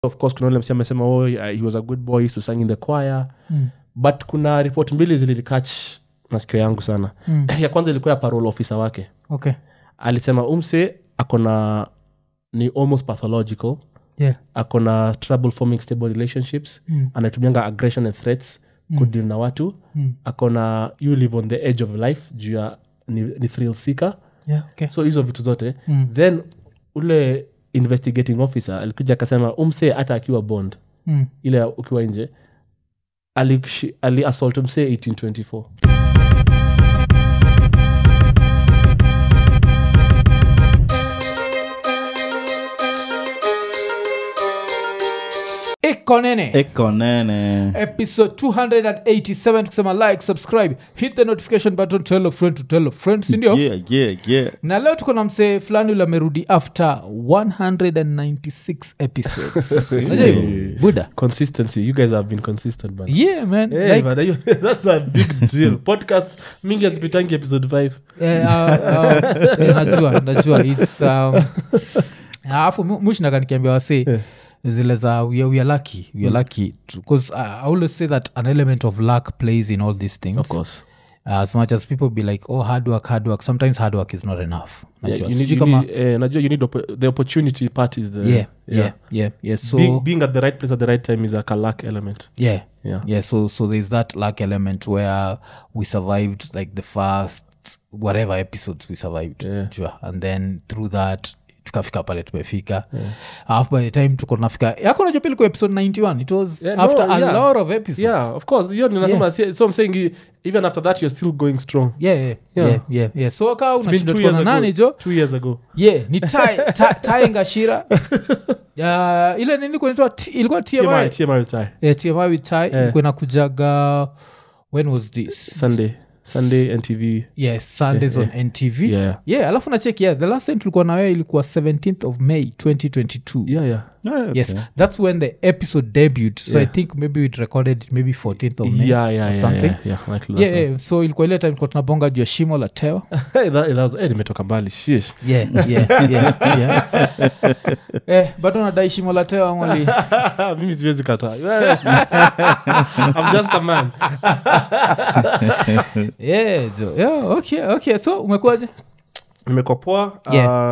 of course kuna ule amesema he was a good boy, he used to sing in the choir. But kuna report mbili zililikatch masikio yangu sana. Ya kwanza ilikuwa ya parole officer wake. Okay. Alisema akona ni almost pathological. Yeah. Akona trouble forming stable relationships. Anatumianga aggression and threats kudeal na watu. Akona you live on the edge of life juu ya ni thrill seeker. Yeah, okay. So hizo vitu zote. Then ule investigating officer alikuja akasema hata akiwa bond ile ukiwa nje ali assault 1824. Ekonene. Episode 287 kusema like, subscribe, hit the notification button, tell a friend to tell a friend, sindio? Yeah. Na leo tuko na msee fulani ule amerudi after 196 episodes. Unajua hivyo? Buda. Consistency. You guys have been consistent, man. Yeah, man. Hey, like, man, that's a big deal. Podcast mingi hazipitangi episode 5. Najua. It's alafu mushinaga nikiambia wasee zile za we are lucky because I always say that an element of luck plays in all these things. Of course. As much as people be like, hard work, sometimes hard work is not enough. You need the opportunity part is the yeah. So being at the right place at the right time is like a luck element. Yeah. So there's that luck element where we survived like the first whatever episodes we survived. Yeah. And then through that tukafika pale tumefika. After by the time tuko tunafika yako unajua pili kwa episode 91 it was after a lot of episodes. Yeah, of course. So I'm saying even after that you're still going strong. Yeah. So ka unashinda tuko na nani jo 2 years ago. Yeah, ni Tai Ngashira. Ile nini kunaitwa ilikuwa TMI Tai. Yeah, TMI with Tai ilikuwa inakujaga when was this? Sunday NTV. Yes, Sundays on NTV. Yeah, alafu na check the last time tulikuwa na wewe ilikuwa 17th of May 2022. Yeah. Okay. Yes, that's when the episode debuted. So I think maybe we recorded it maybe 14th of May or something. Yeah. So ilikuwa ile time tulikuwa tunabonga juu ya shimo la tewa. That was nimetoka mbali. Shish. Yeah. Bado nadai shimo la tewa mwali. Mimi siwezi kataa. I'm just a man. Okay. So umekuaje? Nimekuwa poa.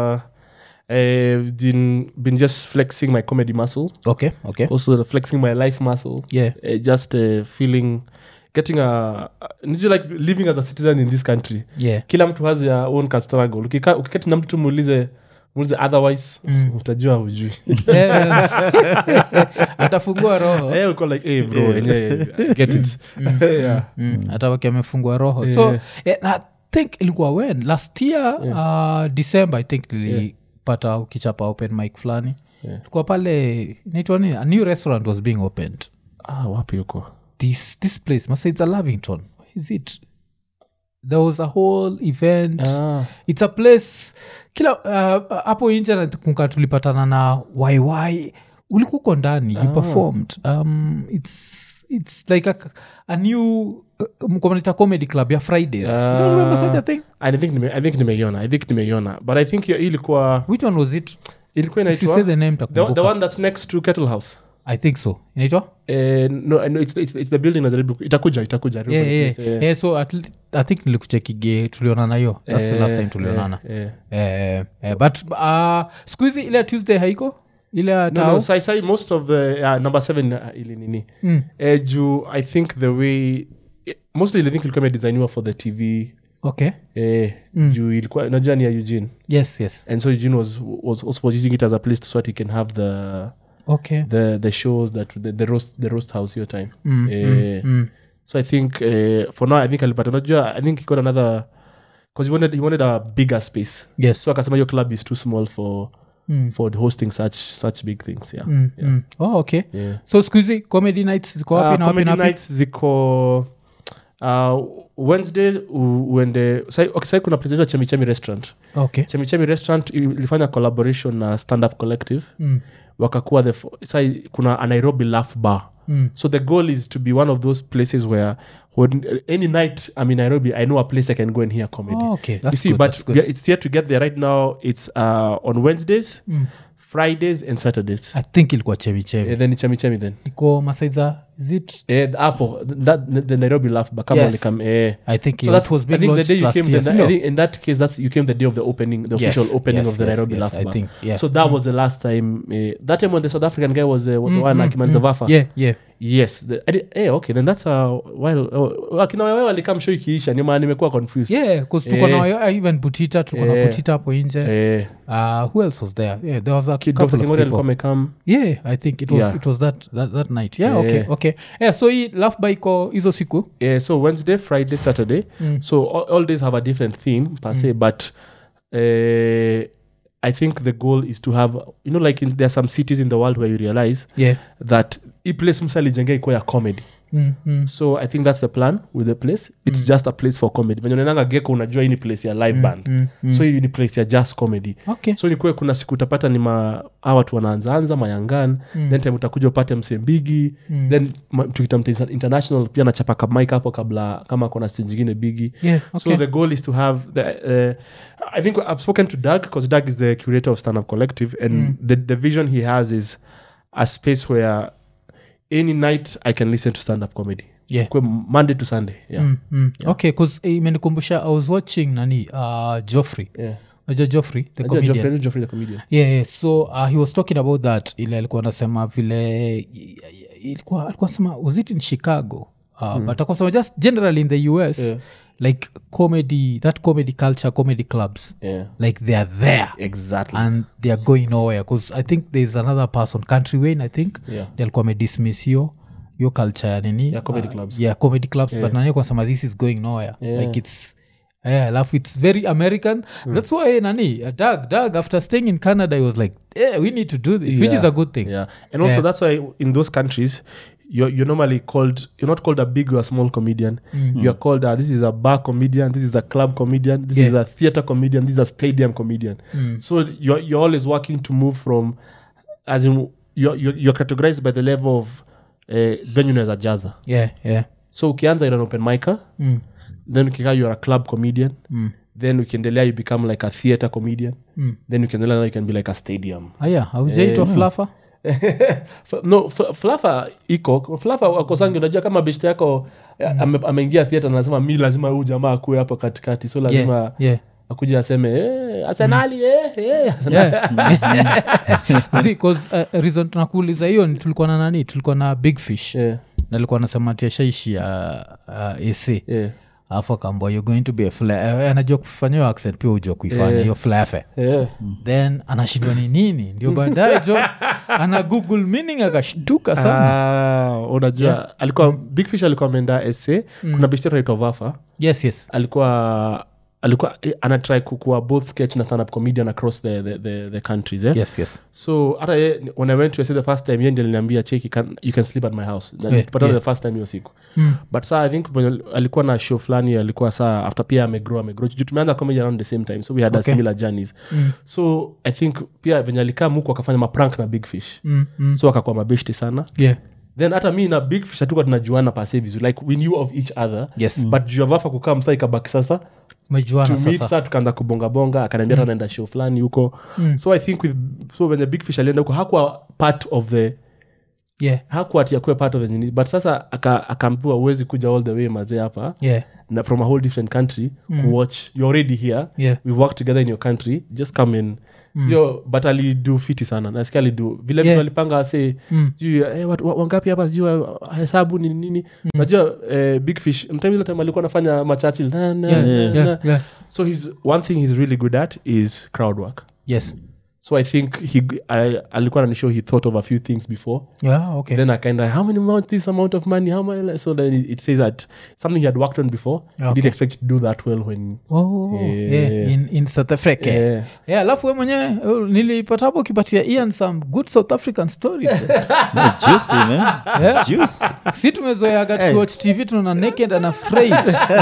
Been just flexing my comedy muscle. Okay. Also flexing my life muscle. Yeah. Just feeling getting like living as a citizen in this country. Yeah. Kila mtu has their own struggle. Ukiketi na mtu muulize otherwise utajua hujui. Atafungua roho. Uko like bro get it. Atawaki amefungua roho. So I think ilikuwa when last year December I think nilipata ukichapa open mic fulani. Ilikuwa pale inaitwa nini? A new restaurant was being opened. Wapi yuko? This place must say it's a Lavington. Where is it? There was a whole event. It's a place kila hapo internet kunka tulipatana na YY ulikuko ndani you performed. It's like a new comedy club ya Fridays. You don't remember such a thing? I think nimeiona but I think ilikuwa which one was it? Ilikuwa inaitwa, if you say the name the one that's next to Kettle House. I think so. Inaitwa? No, it's the building najaribu itakuja. Yeah. So I think nilikuchekige tulionana hiyo. That's the last time tulionana. But squeezy ile Tuesday haiko? Ile tao? No, sai most of the number 7 ili nini. I think the way mostly I think ilikuwa imedesignwa for the TV. Okay. Juu ilikuwa najua ni ya Eugene. Yes. And so Eugene was using it as a place so that he can have the shows that the roast house your time. So I think for now I think alipata najua I think he got another because he wanted a bigger space. Yes. So akasema your club is too small for hosting such big things. Oh, okay. So squeezy comedy nights ziko wapi na wapi? Comedy nights ziko Wednesday uende sai kuna place ya Chemichemi restaurant. Okay. Chemichemi restaurant ilifanya collaboration na Stand Up Collective. Wakakuwa sai kuna a Nairobi Laugh Bar. So the goal is to be one of those places where any night I'm in Nairobi, I know a place I can go and hear comedy. Okay, that's you see, good, but it's yet to get there right now. It's on Wednesdays Fridays and Saturdays. I think ilikuwa chemichemi. Then chemichemi then. Iko Masaiza, is it? Hapo the Nairobi laugh but kama Yes. I think so it was big I think the launched day you last came year. then, I think in that case you came the day of the opening, the official opening of the Nairobi laugh I bar. think, yeah. So that was the last time. That time when the South African guy was the one akimaliza Vafa. Yeah. Yes. Okay, then that's a while. Akina wewe walikam show ikiisha ni maana nimekuwa confused. Yeah, because tuko na even Butita, tuko na Butita hapo nje. Who else was there? Yeah, there was a Kid couple Dr. of Kingori alikuwa people. amekam. Yeah, I think it was that night. Yeah, okay. Yeah, so hii laugh by iko hizo siku. Yeah, so Wednesday, Friday, Saturday. So all days have a different theme per se, but I think the goal is to have, like there are some cities in the world where you realize that a place msalijenge iko ya comedy. So I think that's the plan with the place. It's just a place for comedy. When unaenda Gecko unajua hii ni place ya live band. So hii ni place ya just comedy. Okay. So nikuwe kuna siku utapata ni hawa watu wanaanza mayangan, then time utakuja upate Msembigi, then tukitamta international pia nachapa mic hapo kabla kama kuna stage nyingine bigi. Yeah, okay. So the goal is to have I think I've spoken to Doug because Doug is the curator of Stand Up Collective, and the vision he has is a space where any night I can listen to stand-up comedy. Yeah. Monday to Sunday. Yeah. Yeah. Okay, because imenikumbusha I was watching Joffrey. Yeah. Joffrey the comedian. Joffrey the comedian. Yeah. So he was talking about that. Ile alikuwa anasema vile alikuwa sema was it in Chicago? But alikuwa sema just generally in the US, like comedy, that comedy culture, comedy clubs, like they are there. Exactly. And they are going nowhere because I think there's another person, Country Wayne, I think. They alikuwa dismiss your culture ya nini. Yeah, comedy clubs. Comedy clubs, but nani kwa sema this is going nowhere. Like it's it's very American. That's why Doug after staying in Canada, he was like, we need to do this, which is a good thing. Yeah. And also that's why in those countries you're normally called, you're not called a big or a small comedian. You're called this is a bar comedian, this is a club comedian, this is a theater comedian, this is a stadium comedian. So you're always working to move from, as in you're categorized by the level of venue as a jazzer. Yeah. So ukianza you're an open micer, then ukikaa you're a club comedian, then ukiendelea you become like a theater comedian, then ukiendelea you can be like a stadium. Haujaitwa Fluffer? No, Fluffer iko Fluffer wakosangi, unajua kama beshte yako ameingia theater na anasema mi lazima huyu jamaa akue hapo katikati, so lazima akuja aseme Arsenali because reason tunakuuliza hiyo ni tulikuwa na Big Fish na alikuwa anasema tiashaishi AC alafu akaambwa you're going to be a anajua kufanya hiyo accent pia ujua kuifanya hiyo flafe then anashindwa ni nini ndio baadaye jo ana google meaning akashtuka sana. Unajua alikuwa Big Fish alikuwa ameenda essay kuna bishara inaitwa Vafa. Yes alikuwa anatry kukua both sketch na stand up comedian across the countries. Yes. So hata when I went to say the first time yeye ndiye aliniambia check you can sleep at my house. The first time hiyo siku. But so I think alikuwa na show flani alikuwa saa after pia amegrow tumeanza comedy around the same time, so we had a similar journeys. So I think pia venye alikaa muko akafanya maprank na Big Fish. So akakuwa mabeshte sana. Then hata mi na Big Fish hatukuwa tunajuana pase vizuri, like we knew of each other. But juu ya Vafa kukaa msaa ikabaki sasa mejuana sasa tukaanza kubonga akaniambia tunaenda show fulani huko. So I think when the Big Fish alienda huko hakuwa part of the hakuwa atiakuwa part of the but sasa akaambiwa uwezi kuja all the way mazee hapa na from a whole different country watch, you're already here, we've worked together in your country, just come in. But alidu fiti sana nasikia alidu vile vitu alipanga say wangapi hapa sijui hesabu nini unajua Big Fish mtime alikuwa anafanya machachi so one thing he's really good at is crowd work. So I think alikuwa ananishow he thought of a few things before. Then I kind of how many this amount of money, how much, so then it says that something he had worked on before. He didn't expect to do that well when in South Africa. Alafu wewe mwenyewe nilipata hapo ukipatia Ian some good South African stories. Juicy man. Juice. Si tumezoea gati watch TV tunaona naked and afraid.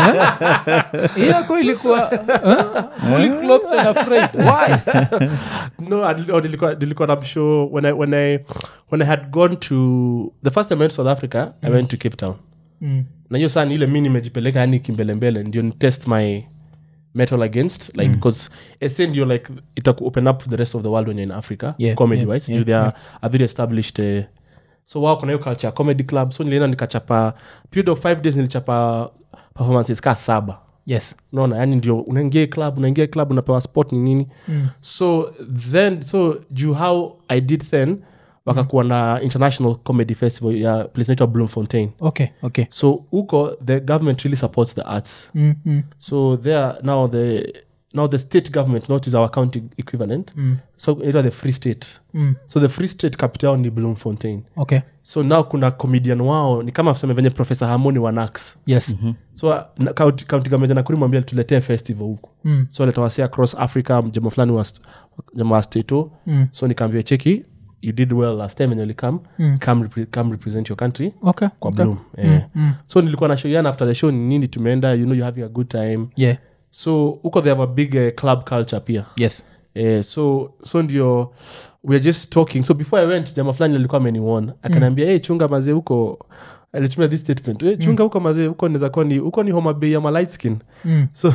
Yako ilikuwa fully clothed and afraid. Why? No, nilikuwa na show when I had gone to the first time I went to South Africa, I went to Cape Town. Na hiyo sana ile mimi nimejipeleka yani kimbelembele ndio ni test my metal against like because SN you're like itaku open up to the rest of the world when you're in Africa comedy wise they are a very established so wao kuna hiyo culture comedy club so nilienda nikachapa period of 5 days nilichapa performances ka 7 yes unaona yani ndio unaingia club unapewa spot ni nini so how I did then wakakuwa na international comedy festival ya place naitwa Bloemfontein okay so huko the government really supports the arts so there now the state government not is our county equivalent so it was the free state so the free state capital ni Bloemfontein okay so now kuna comedian wao ni kama tuseme venye Professor Harmony wa Nax yes so county government Nakuru mwambia tuletee festival huko so letawasi across Africa jamaa fulani wa state so nikaambia cheki you did well last time and you come represent your country kwa Bloom so nilikuwa na show yana after the show nini tumeenda you're having a good time so huko they have a big club culture pia yes so ndio we are just talking so before I went jamaa fulani alikuwa ameniona akaniambia chunga mazee huko alitumia this statement chunga huko mazee huko inaweza kuwa ni huko ni Homa Bay ya light skin so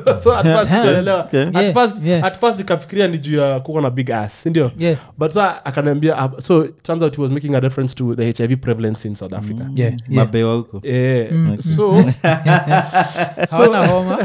at first nikafikiria ni juu ya kuwa na big ass ndio but akaniambia so it turns out he was making a reference to the HIV prevalence in South Africa mabewa huko so hawana homa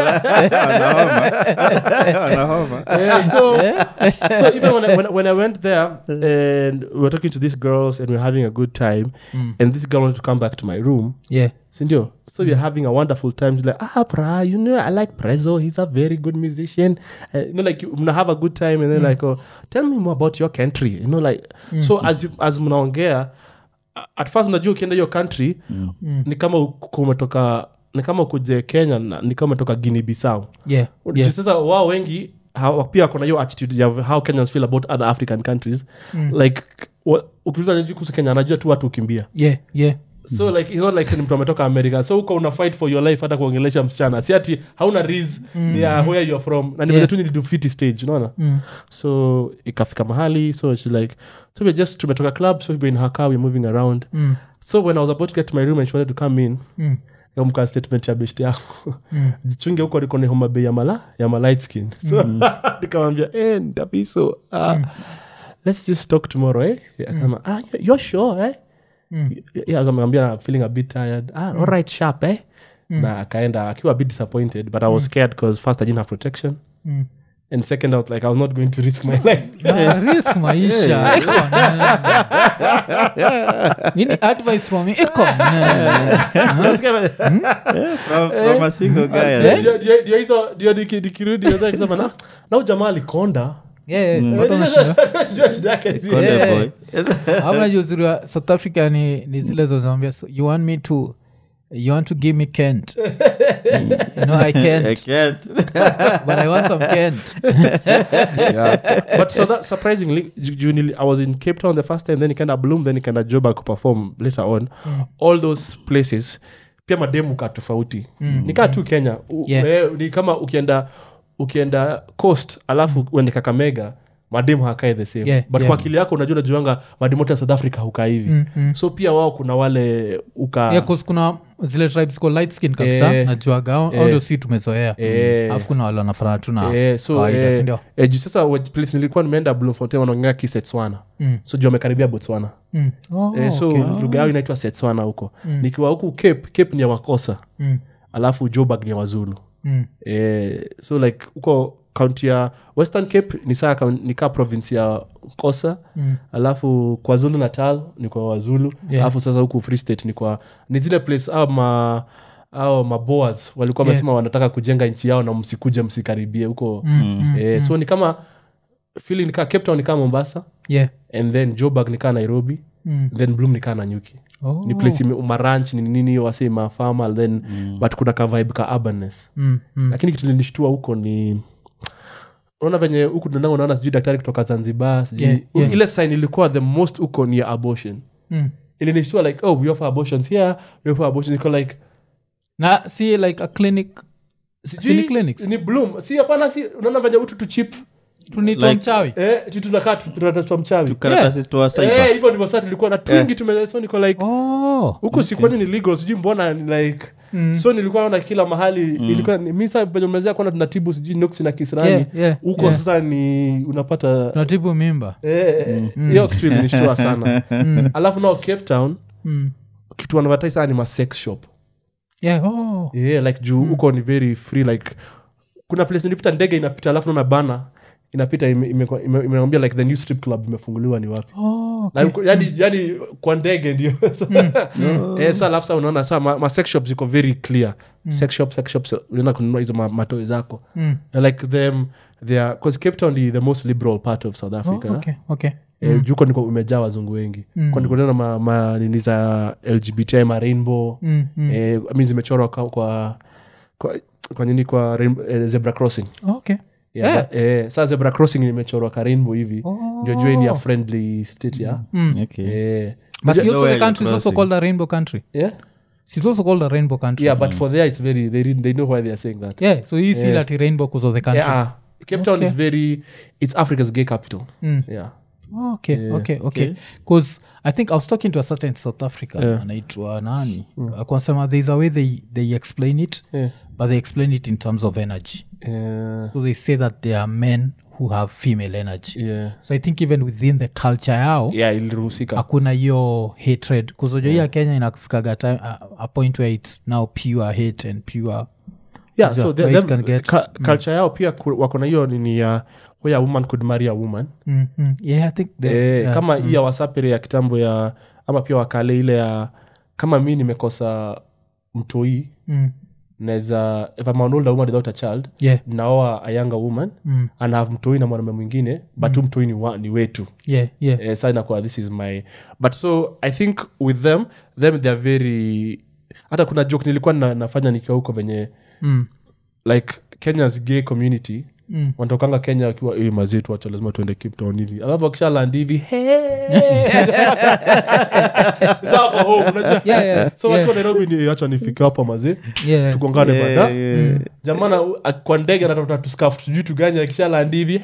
so even when I went there and we were talking to these girls and we were having a good time and this girl wanted to come back to my room sindio so we're having a wonderful time she's like pra I like Prezzo he's a very good musician like you have a good time and then like tell me more about your country like so as mnaongea at first unajua ukienda your country ni kama umetoka ni kama ukuje Kenya ni kama umetoka Guinea Bissau sasa wao wengi pia kuna hiyo attitude ya how Kenyans feel about other African countries like ukiuliza nini kuhusu Kenya anajua tu watu ukimbia so like it's not like mtu ametoka America so uko una fight for your life hata kuongelesha msichana si ati hauna reason where you're from na nimekuja tu nilidefeat stage unaona so ikafika mahali so she's like so we just tumetoka club so we've been in her car we're moving around so when I was about to get to my room and she wanted to come in mka statement ya best yako jichunge huko liko ni Homa Bay ya light skin so nikamwambia nitapiso let's just talk tomorrow akama you're sure akamwambia feeling a bit tired all right sharp na akaenda akiwa a bit disappointed but I was scared because first I didn't have protection and second out like I was not going to risk my life risk maisha any advice for me from a single guy ndio nikirudi nasema na ujamaa alikonda ama uzuri wa South Africa ni zile zozambia so you want to give me Kent I can't but I want some Kent but so that surprisingly I was in Cape Town the first time then ikaenda Bloom then ikaenda Joburg to perform later on all those places pia mademu ka tofauti nikaa tu Kenya ni kama ukienda coast alafu uende Kakamega mademu hakai the same but kwa akili yako unajua najuanga mademu ya South Africa hukaa hivi so pia wao kuna wale cause kuna zile tribes kwa light skin kabisa najuaga au ndio si tumezoea alafu kuna wale wanafanana tu na kawaida si ndio sasa place nilikuwa nimeenda Bloemfontein wanaongea Kisetswana so juu amekaribia Botswana so lugha yao inaitwa Setswana huko nikiwa huku Cape ni ya Wakosa alafu Joburg ni ya Wazulu so like huko county ya Western Cape ni kaa province ya Kosa alafu KwaZulu Natal ni kwa Wazulu alafu sasa huku Free State ni zile place au maboas walikuwa wamesema wanataka kujenga nchi yao na msikuje msikaribie huko so ni kama feeling ni kaa Cape Town ni kama Mombasa and then Joburg ni kaa Nairobi then Bloom ni kaa Nanyuki ni place umaranch ni nini wase mafama then but kuna ka vibe ka urbanness lakini kitu nilishtua huko ni unaona venye huku tunango unaona sijui daktari kutoka Zanzibar ile sign ilikuwa the most huko ni abortion ilinishtua like we offer abortions here we offer abortions like na si like a clinic si clinics ni Bloom si hapana si unaona venye utu cheap tunitoa mchawi tunakaa tunatoa mchawi tukaratasi toa cyber hivyo ndivyo sasa tulikuwa na twingi tumesoni kwa like huko si kwani ni legal sijui mbona like so nilikuwa naona kila mahali ilikuwa mimi sasa penye mezea kwa tunatibu sijui nuksi na kisirani huko sasa ni unapata tunatibu mimba hiyo kitu ilinishtua sana alafu nao Cape Town kitu wanavata sana ni ma sex shop like juu huko ni very free like kuna place nilipita ndege inapita alafu naona bana inapita imeambia like the new strip club imefunguliwa ni wapi yani kwa ndege ndio sasa alafu sasa unaona sasa ma sex shops ziko very clear sex shops unaona kununua hizo matoi zako like them they are because Cape Town is the most liberal part of South Africa okay juko niko umejaa wazungu wengi kwa niko na nini za LGBTI ma rainbow mimi zimechorwa kwa nini kwa zebra crossing sasa zebra crossing imechorwa ka rainbow hivi ndio jua ni a friendly state but also the country is also called a rainbow country it's also called a rainbow country but for there it's very they know why they are saying that so you see that rainbow because of the country Cape Town is it's Africa's gay capital okay because I think I was talking to a certain South African anaitwa nani akasema there's a way they explain it but they explain it in terms of energy so they say that there are men who have female energy so I think even within the culture yao iliruhusika hakuna hiyo hatred because unajua Kenya inafikaga time a point where it's now pure hate and pure so culture yao pia wako na hiyo nini ya where a woman could marry a woman I think kama hii ya wasapere ya kitambo ya ama pia wakale ile ya kama mimi nimekosa mtoi naweza if I'm an older woman without a child naoa a younger woman and have mtoi na mwanamume mwingine but mtoi ni wetu sasa inakuwa this is my but so I think with them they are very hata kuna joke nilikuwa nafanya nikiwa huko venye like Kenya's gay community wanatokanga Kenya wakiwa mazetu wacha lazima tuende Cape Town hivi alafu wakishaland hivi sawa home unajua so watu Nairobi ni acha nifike hapa mazee tukongane bada jamana kwa ndege anatafuta tu scarf tujui tuganya akishaland hivi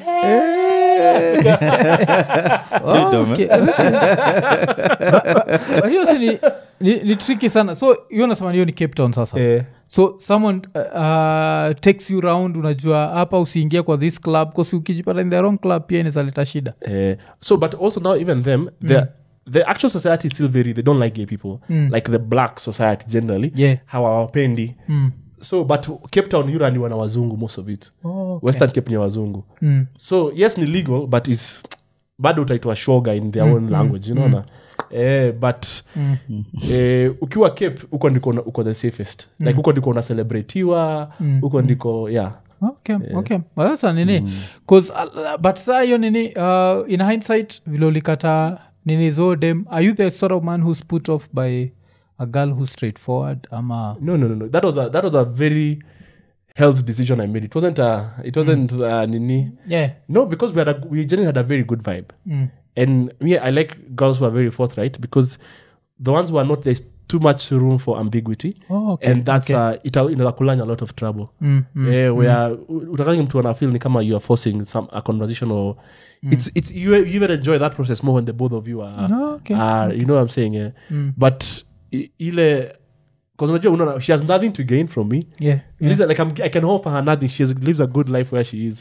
ni tricky sana so hiyo nasema hiyo ni Cape Town sasa so someone takes you round unajua hapa usiingie kwa this club because ukijipata in the wrong club pia inaweza shida so but also now even them the actual society is still very they don't like gay people like the black society generally hawawapendi so but Cape Town yura ni wana wazungu most of it Western Cape ni wazungu so yes ni legal but is bado utaitwa shoga in their own language you know but ukiwa Cape uko ndiko uko the safest like uko ndiko una celebratiwa uko ndiko okay well that's nini cause but saa hiyo nini in hindsight vile ulikata nini zo dem are you the sort of man who's put off by a girl who's straightforward ama no that was a very health decision I made it wasn't nini no because we generally had a very good vibe and me I like girls who are very forthright because the ones who are not there's too much room for ambiguity and that's inakulanya a lot of trouble where utakangi mtu ana feel ni kama you are forcing a conversation or it's you even enjoy that process more when the both of you are you know what I'm saying but ile because unajua she has nothing to gain from me like I can offer her nothing she lives a good life where she is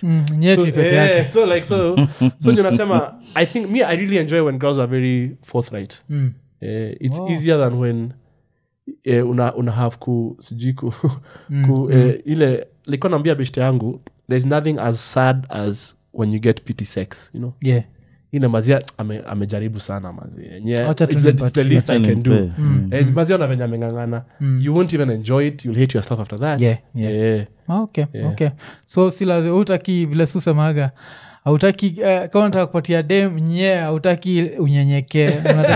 so ninasema I think me I really enjoy when girls are very forthright it's easier than when una have sijui ile like naambia beshte yangu there's nothing as sad as when you get pity sex you know ina mazia amejaribu sana mazia it's the least I can do mazia na venye amengangana you won't even enjoy it you'll hate yourself after that okay so sila utaki vile susemaga hautaki kama nataka kupatia dem hautaki unyenyekee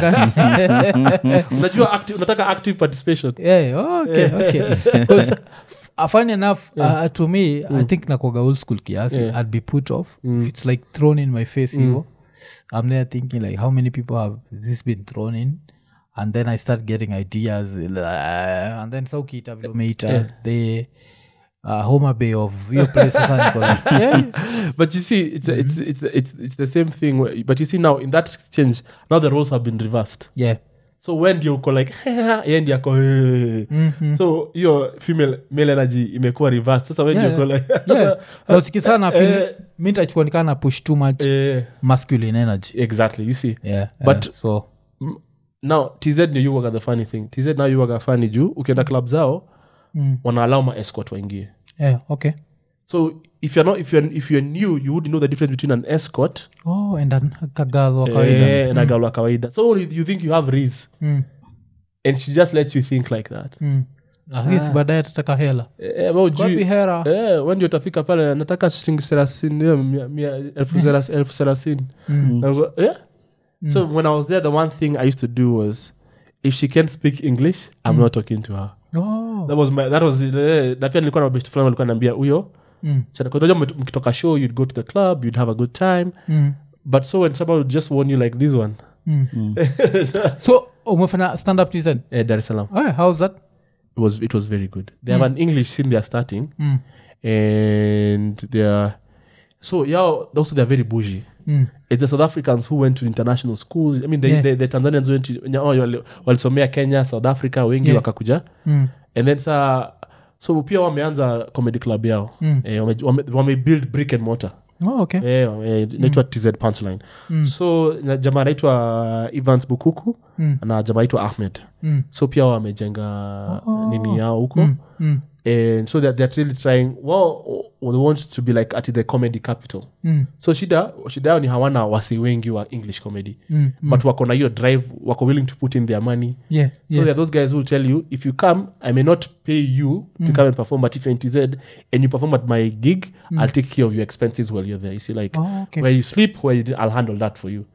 unajua unataka active participation okay because funny enough to me I think nakoga old school kiasi I'd be put off if it's like thrown in my face I'm there thinking like how many people have this been thrown in and then I start getting ideas and then so kita vile umeita the Homa Bay of your places but you see it's the same thing but you see now in that exchange now the roles have been reversed so when ndio uko like yeye ndio ako so hiyo male energy imekuwa reversed sasa when ndio uko like so sikisana feel mimi nitachukua nikana push too much masculine energy exactly you see but so now TZ ndio you work the funny thing TZ now you work funny juu ukienda club zao wana allow ma escort waingie okay so if you're new you would know the difference between an escort and a girl wa kawaida and a girl wa kawaida so you think you have Riz and she just lets you think like that Riz baadaye tataka hela wapi hera when ndio utafika pale nataka shilingi 30,000 so when I was there the one thing I used to do was if she can't speak English I'm not talking to her that pia nilikuwa na best friend alikuwa ananiambia huyo kwa mkitoka show you'd go to the club you'd have a good time but so when someone would just warn you like this one so umefanya stand up TZ Dar es Salaam how's that it was very good they have an English scene they are starting and they're also they're very bougie it's the South Africans who went to international schools I mean the Tanzanians went to walisomea Kenya South Africa wengi wakakuja and then so pia wameanza comedy club yao wame build brick and mortar okay inaitwa TZ Punchline so jamaa anaitwa Evans Bukuku na jamaa anaitwa Ahmed so pia wamejenga nini yao huko and so they're really trying they want to be like at the comedy capital so shida yao ni hawana wasi wengi wa English comedy but wako na hiyo drive wako willing to put in their money so there are those guys who will tell you if you come I may not pay you to come and perform but if you're in TZ and you perform at my gig I'll take care of your expenses while you're there you see like where you sleep I'll handle that for you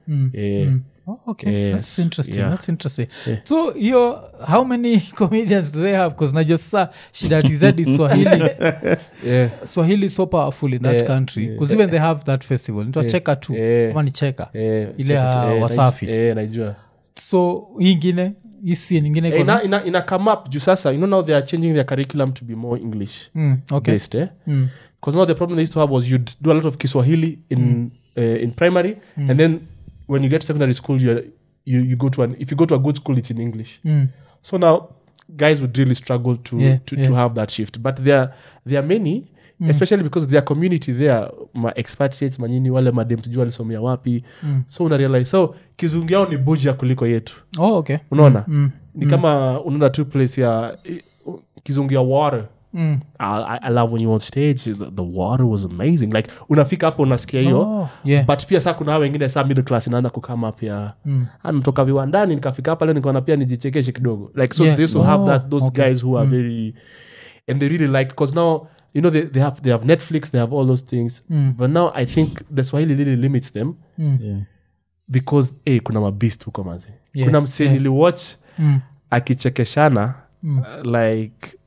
okay that's interesting so how many comedians do they have because najua shida TZ is Swahili Swahili so powerful in that country because even they have that festival nito cheka tu kama ni cheka ile Wasafi najua so ingine isi nyingine ina come up juu sasa now they are changing their curriculum to be more English based because now the problem they used to have was you'd do a lot of Kiswahili in primary and then when you get to secondary school you go to if you go to a good school it's in English so now guys would really struggle to have that shift but there are many especially because their community there ma expatriates manyini wale madem tujua walisomea wapi so una realize so kizungu yao ni buja kuliko yetu unaona ni kama unaona two place ya kizungu ya water I love when you on stage the water was amazing like unafika hapo unasikia hiyo but pia saa kuna wengine saa middle class inaanza kukama pia natoka viwandani nikafika hapa leo nikaona pia nijichekeshe kidogo like so they also have those guys who are very and they really like because now they have Netflix they have all those things but now I think the Swahili really limits them because kuna mabist huko mazi kuna msee niliwatch akichekeshana like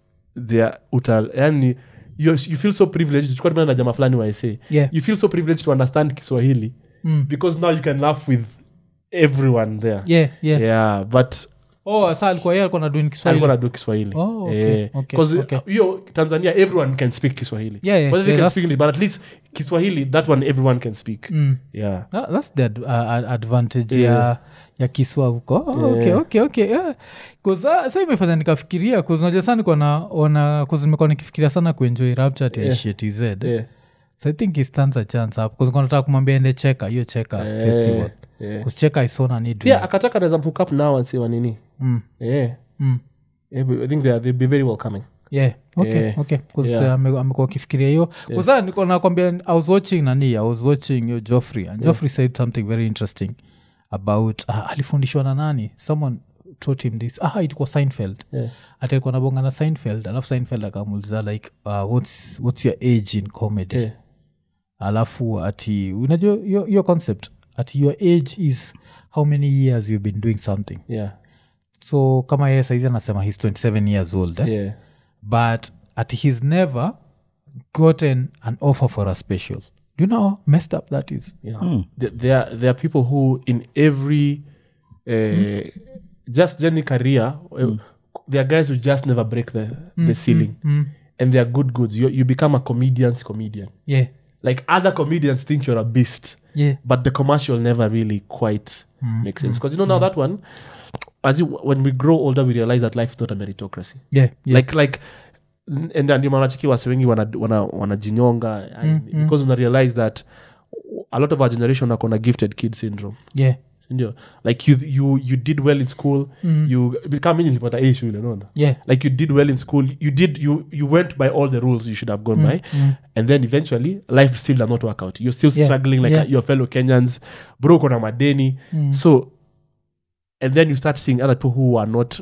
yani you feel so privileged tukua na jamaa fulani wa essay you feel so privileged to understand Kiswahili because now you can laugh with everyone there but sasa alikuwa anadoing Kiswahili because hiyo Tanzania everyone can speak Kiswahili but they can speak English but at least Kiswahili that one everyone can speak that's the advantage ya Kiswa huko okay cuz sasa imefanya nikafikiria cuz unajua sana niko cuz nimekuwa nikifikiria sana kuenjoy Rapture ya TZ so I think he stands a chance up cuz nataka kumwambia ende cheka festival cuz cheka isona need akataka naweza hook up now and see wanini I think they'll be very welcoming okay because amekuwa kifikiria hiyo cuz niko nakwambia I was watching Joffrey and Joffrey said something very interesting about alifundishwa na nani someone taught him this it was Seinfeld alikuwa nabonga na Seinfeld alafu Seinfeld akamuuliza like what's your age in comedy alafu ati unajua your concept at your age is how many years you've been doing something so kama yeye saizi anasema he's 27 years old but he's never gotten an offer for a special. Do you know how messed up that is? There are people who in every just journey career there are guys who just never break the ceiling and they are good goods. You become a comedian like other comedians think you're a beast but the commercial never really quite makes sense because now that one as when we grow older we realize that life is not a meritocracy. Like and ndio manachiki wase wengi wanajinyonga because una realize that a lot of our generation are na gifted kid syndrome. Ndio like you did well in school, you become nilipata A shule unaona. Like you did well in school, you went by all the rules you should have gone by, and then eventually life still does not work out. You're still struggling like your fellow Kenyans, bro kona madeni. So and then you start seeing other people who are not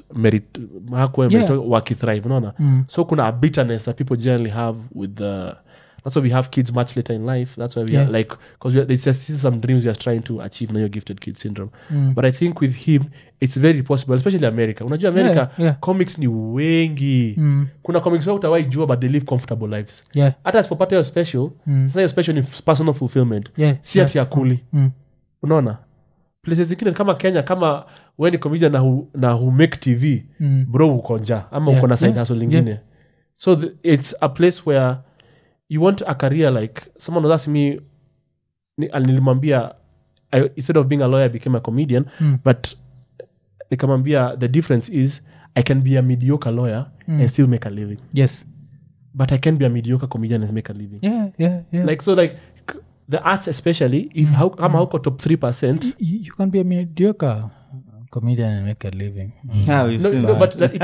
thrive unaona. So kuna a bitterness that people generally have with that's why we have kids much later in life. That's why we are like, because there's just some dreams we are trying to achieve na your gifted kid syndrome. But I think with him it's very possible, especially America. Unajua America comics ni wengi. Kuna comics wao utawai jua but they live comfortable lives. Hata asipopata hiyo special, sasa hiyo special ni personal fulfillment. Si ati akuli. Unaona? Places zingine kama Kenya, kama wewe ni comedian na who make TV, bro uko njaa ama uko na side hustle lingine. So it's a place where you want a career like someone was asking me, nilimwambia instead of being a lawyer I became a comedian, but nikamwambia the difference is I can be a mediocre lawyer and still make a living. But I can be a mediocre comedian and make a living. Like so like the arts especially, if how top 3%, you can be a mediocre comedian and make a living. No, but it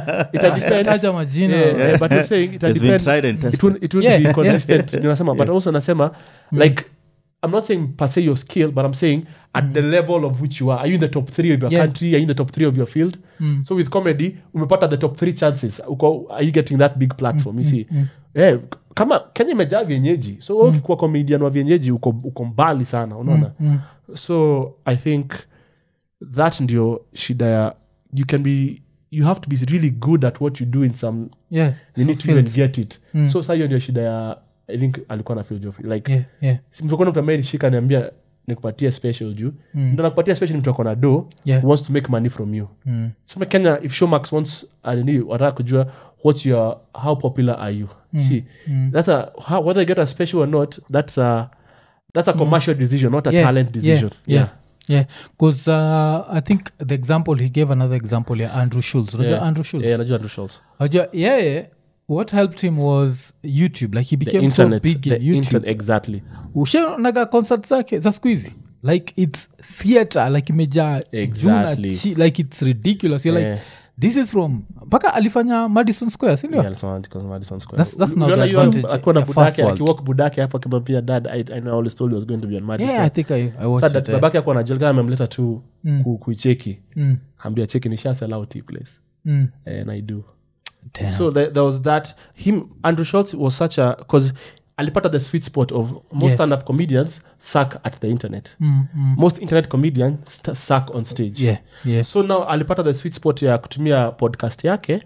depends. But I'm saying it depends. It will be consistent. But also nasema like I'm not saying per se your skill, but I'm saying at the level of which you are. Are you in the top 3 of your country? Are you in the top 3 of your field? So with comedy, umepata the top 3 chances. Are you getting that big platform? You see? Kama Kenya imejaa vienyeji. So ukikuwa comedian wa vienyeji uko mbali sana, unaona? So I think that ndio shida ya you have to be really good at what you do in some you need to even get it. So sayo ndio shida ya I think alikuwa na feel Joffrey like simtokona mtu ambaye nishika niambia nikupatie special juu ndio nakupatia special mtu akona do wants to make money from you. So Kenya if Showmax wants wataka kujua how popular are you. See that's whether you get a special or not, that's a commercial decision, not a talent decision. Because I think the example he gave, another example Andrew Schulz. Andrew Schulz. Najua Andrew Schulz. What helped him was YouTube. Like he became internet, so big in YouTube. Internet, exactly. Ushaonaga concert zake za siku hizi. Like it's theater, like imejaa exactly. Like it's ridiculous. You're like this is from mpaka alifanya Madison Square, si ndio? Madison Square. That's not the advantage. Akiwalk budake hapo akimwambia dad I always told you I was going to be on Madison. I think I watched it. Babake alikuwa anajelga amemleta tu kuicheki. Ambia cheki nisha sell out hii place. And I do. Damn. So there was that. Andrew Schulz was such a, because alipata the sweet spot of most stand-up comedians suck at the internet. Most internet comedians suck on stage. So now alipata the sweet spot ya kutumia podcast yake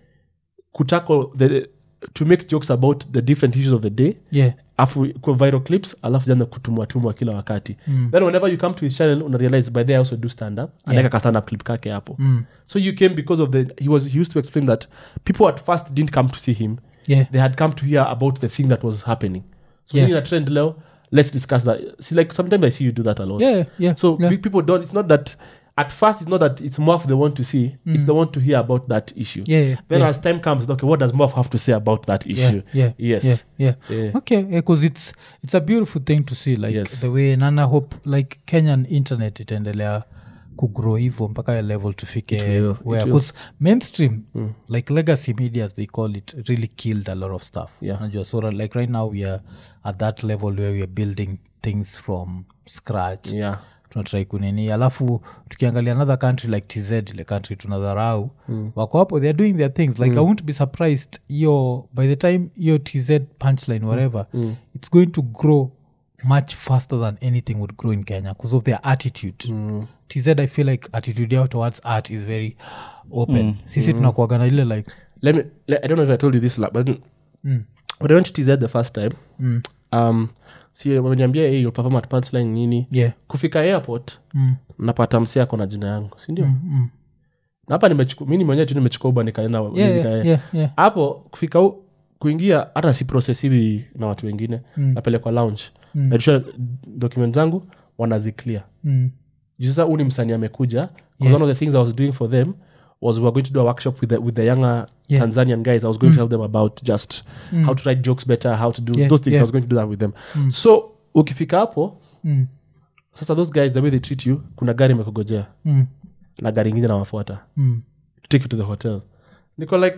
to make jokes about the different issues of the day. Afu kwa viral clips alafu jana kutumwa kila wakati. Then whenever you come to his channel una realize by there I also do stand up. Anaweka ka stand up clip kake hapo. So you came because of he used to explain that people at first didn't come to see him. They had come to hear about the thing that was happening. So in a trend leo, let's discuss that. See, like sometimes I see you do that a lot. So big people don't, it's not that at first it's not that it's Moff they want to see, it's the want to hear about that issue. Then as time comes, okay, what does Moff have to say about that issue? Okay, because it's a beautiful thing to see, like the way Nana hope like Kenyan internet itaendelea kugrow hivyo mpaka level tufike where, because mainstream like legacy media as they call it really killed a lot of stuff. Najua, so like right now we are at that level where we are building things from scratch. Tunatrai kunini, alafu tukiangalia another country like TZ, ile country tunadharau, wako hapo they are doing their things like I won't be surprised by the time TZ punchline whatever it's going to grow much faster than anything would grow in Kenya because of their attitude. TZ I feel like attitude yao towards art is very open. Sisi tunakuwaga na ile like I don't know if I told you this but when I went to TZ the first time si wameniambia you'll perform at punchline nini kufika airport napata msee ako na jina yangu si ndio na hapa mimi mwenyewe tu nimechukua Uber nikaenda hapo kufika kuingia hata si process hivi na watu wengine napelekwa lounge na document zangu wanaziclear sasa uni msanii amekuja because one of the things I was doing for them was we were going to do a workshop with the younger Tanzanian guys. I was going to help them about just how to write jokes better, how to do those things. I was going to do that with them. So ukifika hapo sasa those guys the way they treat you, kuna gari imekugojea na gari ingine na wafuata to take you to the hotel. Niko like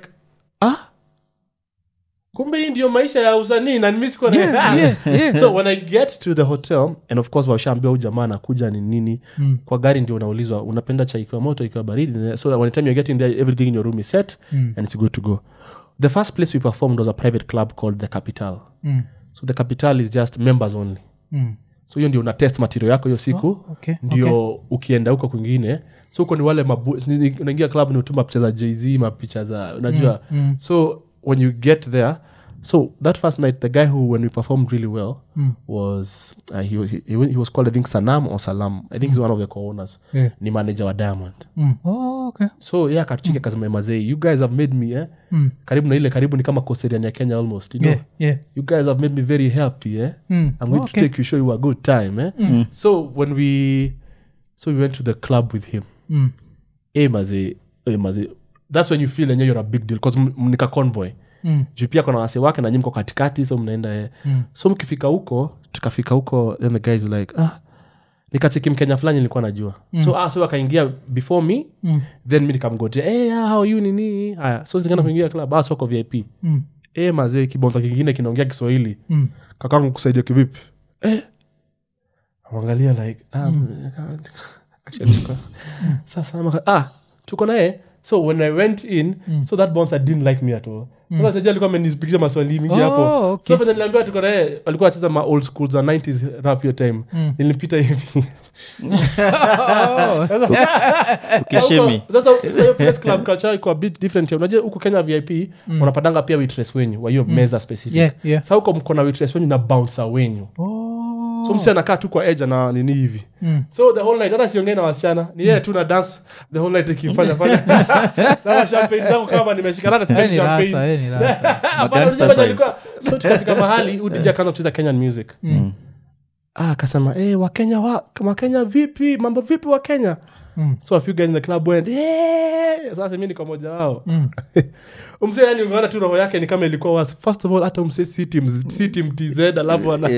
kumbe hii ndio maisha ya usanii na mimi siko so when I get to the hotel and of course washaambia huyu jamaa anakuja ni nini kwa gari ndio unaulizwa unapenda chai kwa moto ikiwa baridi, so when the time you're getting there everything in your room is set and it's good to go. The first place we performed was a private club called The Capital. So The Capital is just members only. So hiyo ndio una test material yako hiyo siku ndio ukienda huko kwingine, so huko ni wale unaingia club ni utuma picha za Jay-Z, mapicha za unajua so when you get there, so that first night the guy who when we performed really well was he was called I think Sanam or Salam, I think he's one of the co-owners, ni manager wa Diamond. So akachika kasema mazee, you guys have made me karibu na ile karibu ni kama Koserian ya Kenya almost, you know. You guys have made me very happy I'm going to take you, show you a good time So when we went to the club with him mazee that's when you feel like you're a big deal because mnika convoy juu pia kuna wase wake na nyimko katikati, so mnaenda so mkifika huko tukafika huko then the guys like nikacheki Mkenya fulani nilikuwa najua so wakaingia before me then mimi nikamgotea how are you nini haya so zingana kuingia club soko VIP mazee kibonza kingine kinaongea Kiswahili kakangu kusaidia kivipi angalia like sasa tuko naye. So when I went in so that bouncer didn't like me at all. Because tajia alikuwa amenipigisha maswali mingi hapo. So when niliambiwa tuko naye alikuwa anacheza ma old schools za 90s rap your time. Nilipita hivi. Ukishemi. Sasa press club culture iko a bit different. Unajua huko Kenya VIP unapatanga pia waitress wenyu wa hiyo meza specific. Sasa huko mko na waitress wenyu na bouncer wenyu. So msi anakaa tu kwa edge na nini hivi so the whole night hata siongee na wasichana ni yeye tu na dance the whole night ikifanya na champagne zangu kama nimeshikana na champagne ni rasa so tukafika mahali udija kana kucheza Kenyan music akasema Wakenya vipi mambo vipi wa Kenya so a few guys in the club went sasa mimi niko moja wao umse yani umeona tu roho yake ni kama ilikuwa was first of all hata umse si team TZ alafu ana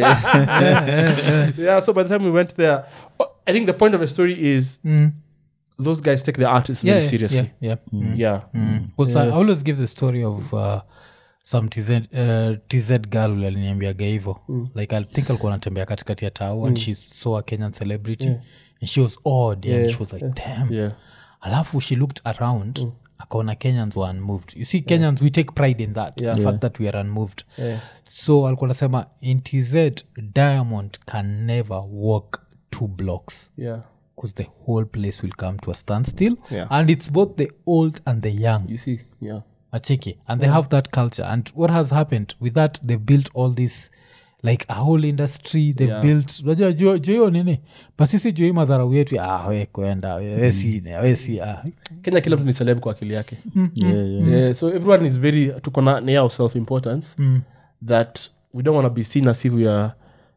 so by the time we went there I think the point of the story is those guys take their artists very seriously because I always give the story of some TZ girl aliniambiaga hivyo like I think alikuwa anatembea katikati ya town and she saw a Kenyan celebrity and she was awed and she was like damn alafu she looked around akaona Kenyans were unmoved. You see Kenyans we take pride in that the fact that we are unmoved so alikuwa anasema in TZ Diamond can never walk 2 blocks because the whole place will come to a standstill and it's both the old and the young, you see acheki and they have that culture and what has happened with that they built all this like a whole industry they built unajua jo nini basi sisi jo madharau yetu we kwenda we si Kenya kila mtu ni celeb kwa akili yake so everyone is very tuko na near self importance that we don't want to be seen as if we are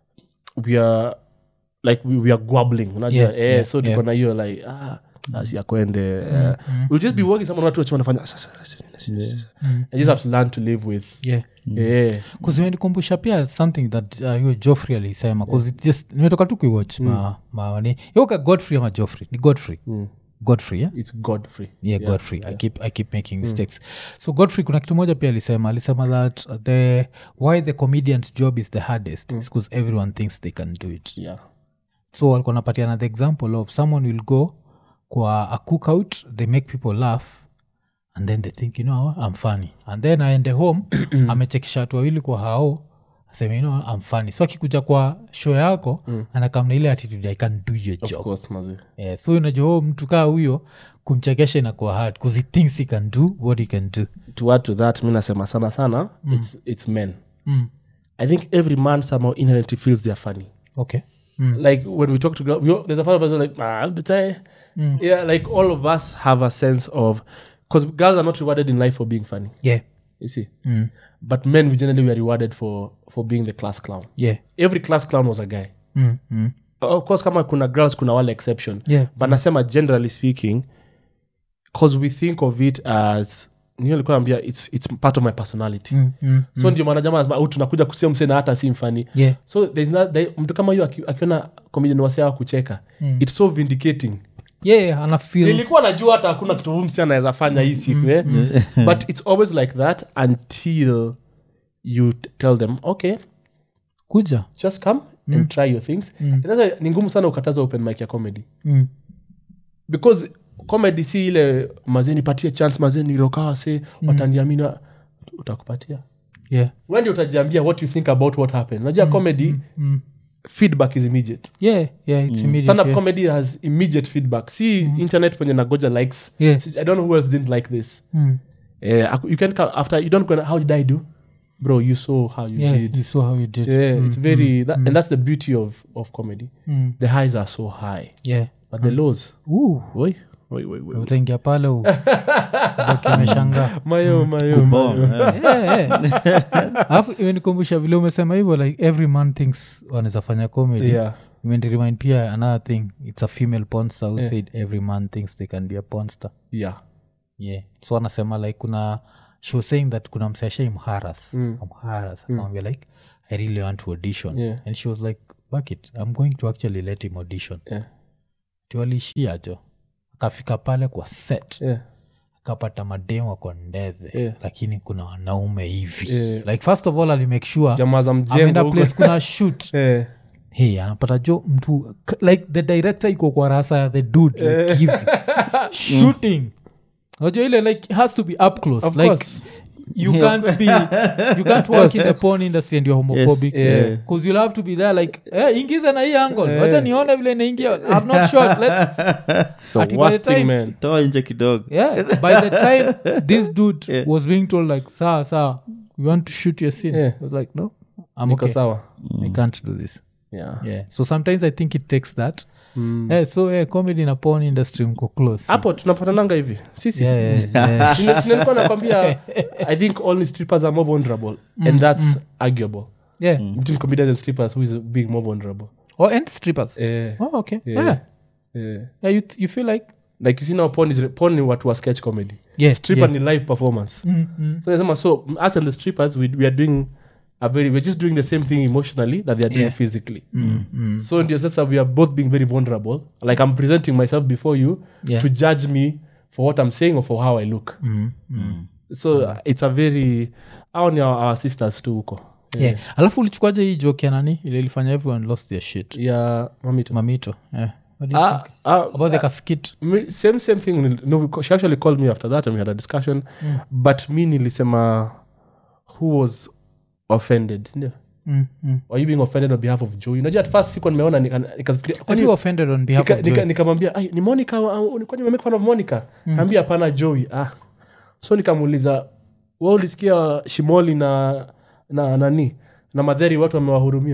like we are gobbling unajua so tuko na hiyo like asi akwende we'll just be working someone watu wanafanya I just have to learn to live with because imenikumbusha pia something that you Joffrey alisema because it just nimetoka tu kuwatch ni yoka Godfrey ama Joffrey ni Godfrey it's Godfrey Godfrey I keep making mistakes so Godfrey kuna kitu moja pia alisema that why the comedian's job is the hardest is because everyone thinks they can do it so alikuwa napatiana the example of someone will go kwa a cookout they make people laugh and then they think I'm funny and then aende home amechekisha watu wawili kwa hao aseme I'm funny so akikuja kwa show yako anakamna ile attitude I can do your job of course mazi so unajua mtu kaa huyo kumchekesha inakuwa hard because he thinks he can do what he can do to add to that mimi nasema sana it's men I think every man somehow inherently feels they're funny like when we talk to girls there's a part of us like like all of us have a sense of because girls are not rewarded in life for being funny you see but men we generally were rewarded for being the class clown every class clown was a guy of course kama kuna girls kuna wale exception but nasema generally speaking because we think of it as nilikuwa naambia it's part of my personality so ndio maana jamaa anasema tunakuja kusia msee na hata si mfani so there's not mtu kama hiyo akiona comedian wasea kucheka it's so vindicating ana feel nilikuwa najua hata hakuna kitu msee anaweza fanya hii siku but it's always like that until you tell them okay kuja just come and try your things sasa ni ngumu sana ukataza open mic ya comedy because comedy si ile mazeni patie chance mazeni rokaa se wataniamini utakupatia when you utajiambia what you think about what happened unajua comedy feedback is immediate it's immediate stand up comedy has immediate feedback see internet penye nagoja likes I don't know who else didn't like this you can come after you don't go how did I do bro you saw how you did you saw how you did it's very and that's the beauty of comedy the highs are so high but the lows woi utaingia pale ukimeshanga mayo alafu imenikumbusha vile umesema hivyo like every man thinks wanaweza fanya comedy remind pia another thing it's a female porn star who said every man thinks they can be a porn star so anasema like kuna she was saying that kuna msashai mharas akamwambia like I really want to audition and she was like fuck it I'm going to actually let him audition tualishia jo akafika pale kwa set akapata mademo kwa ndethe lakini kuna wanaume hivi like first of all alimake sure ameenda place kuna shoot anapata jo mtu like the director iko kwa rasa ya the dude like hivi shooting unajua ile like it has to be up close of like course. You can't work in the porn industry and you're homophobic because you'll have to be there like ingiza na hii angle wacha nione vile inaingia I'm not sure so worst thing man toa nje kidogo by the time this dude was being told like sawa we want to shoot your scene I was like no I'm okay sawa I can't do this so sometimes I think it takes that so comedy na porn industry mko close hapo tunapatananga hivi sisi nilikuwa nakwambia I think only strippers are more vulnerable and that's arguable between comedians and strippers who is being more vulnerable and strippers okay you feel like you see now porn ni watu wa sketch comedy stripper ni live performance so us and the strippers we are doing we're just doing the same thing emotionally that they are doing physically so ndio sasa we are both being very vulnerable like I'm presenting myself before you to judge me for what I'm saying or for how I look so it's a very our sisters too huko alafu ulichukuaje hii joke ya nani ile ilifanya everyone lost their shit mamito about the skit same thing no she actually called me after that and we had a discussion but me nilisema who was offended are you being offended on behalf of Joey unajua at first sikuwa nimeona nikafikiria offended on behalf of Joey nikamwambia ni Monica kwani umemake fun of Monica ambia hapana Joey so nikamuuliza wewe ulisikia Shimoli na nani na Madheri watu wamewahurumia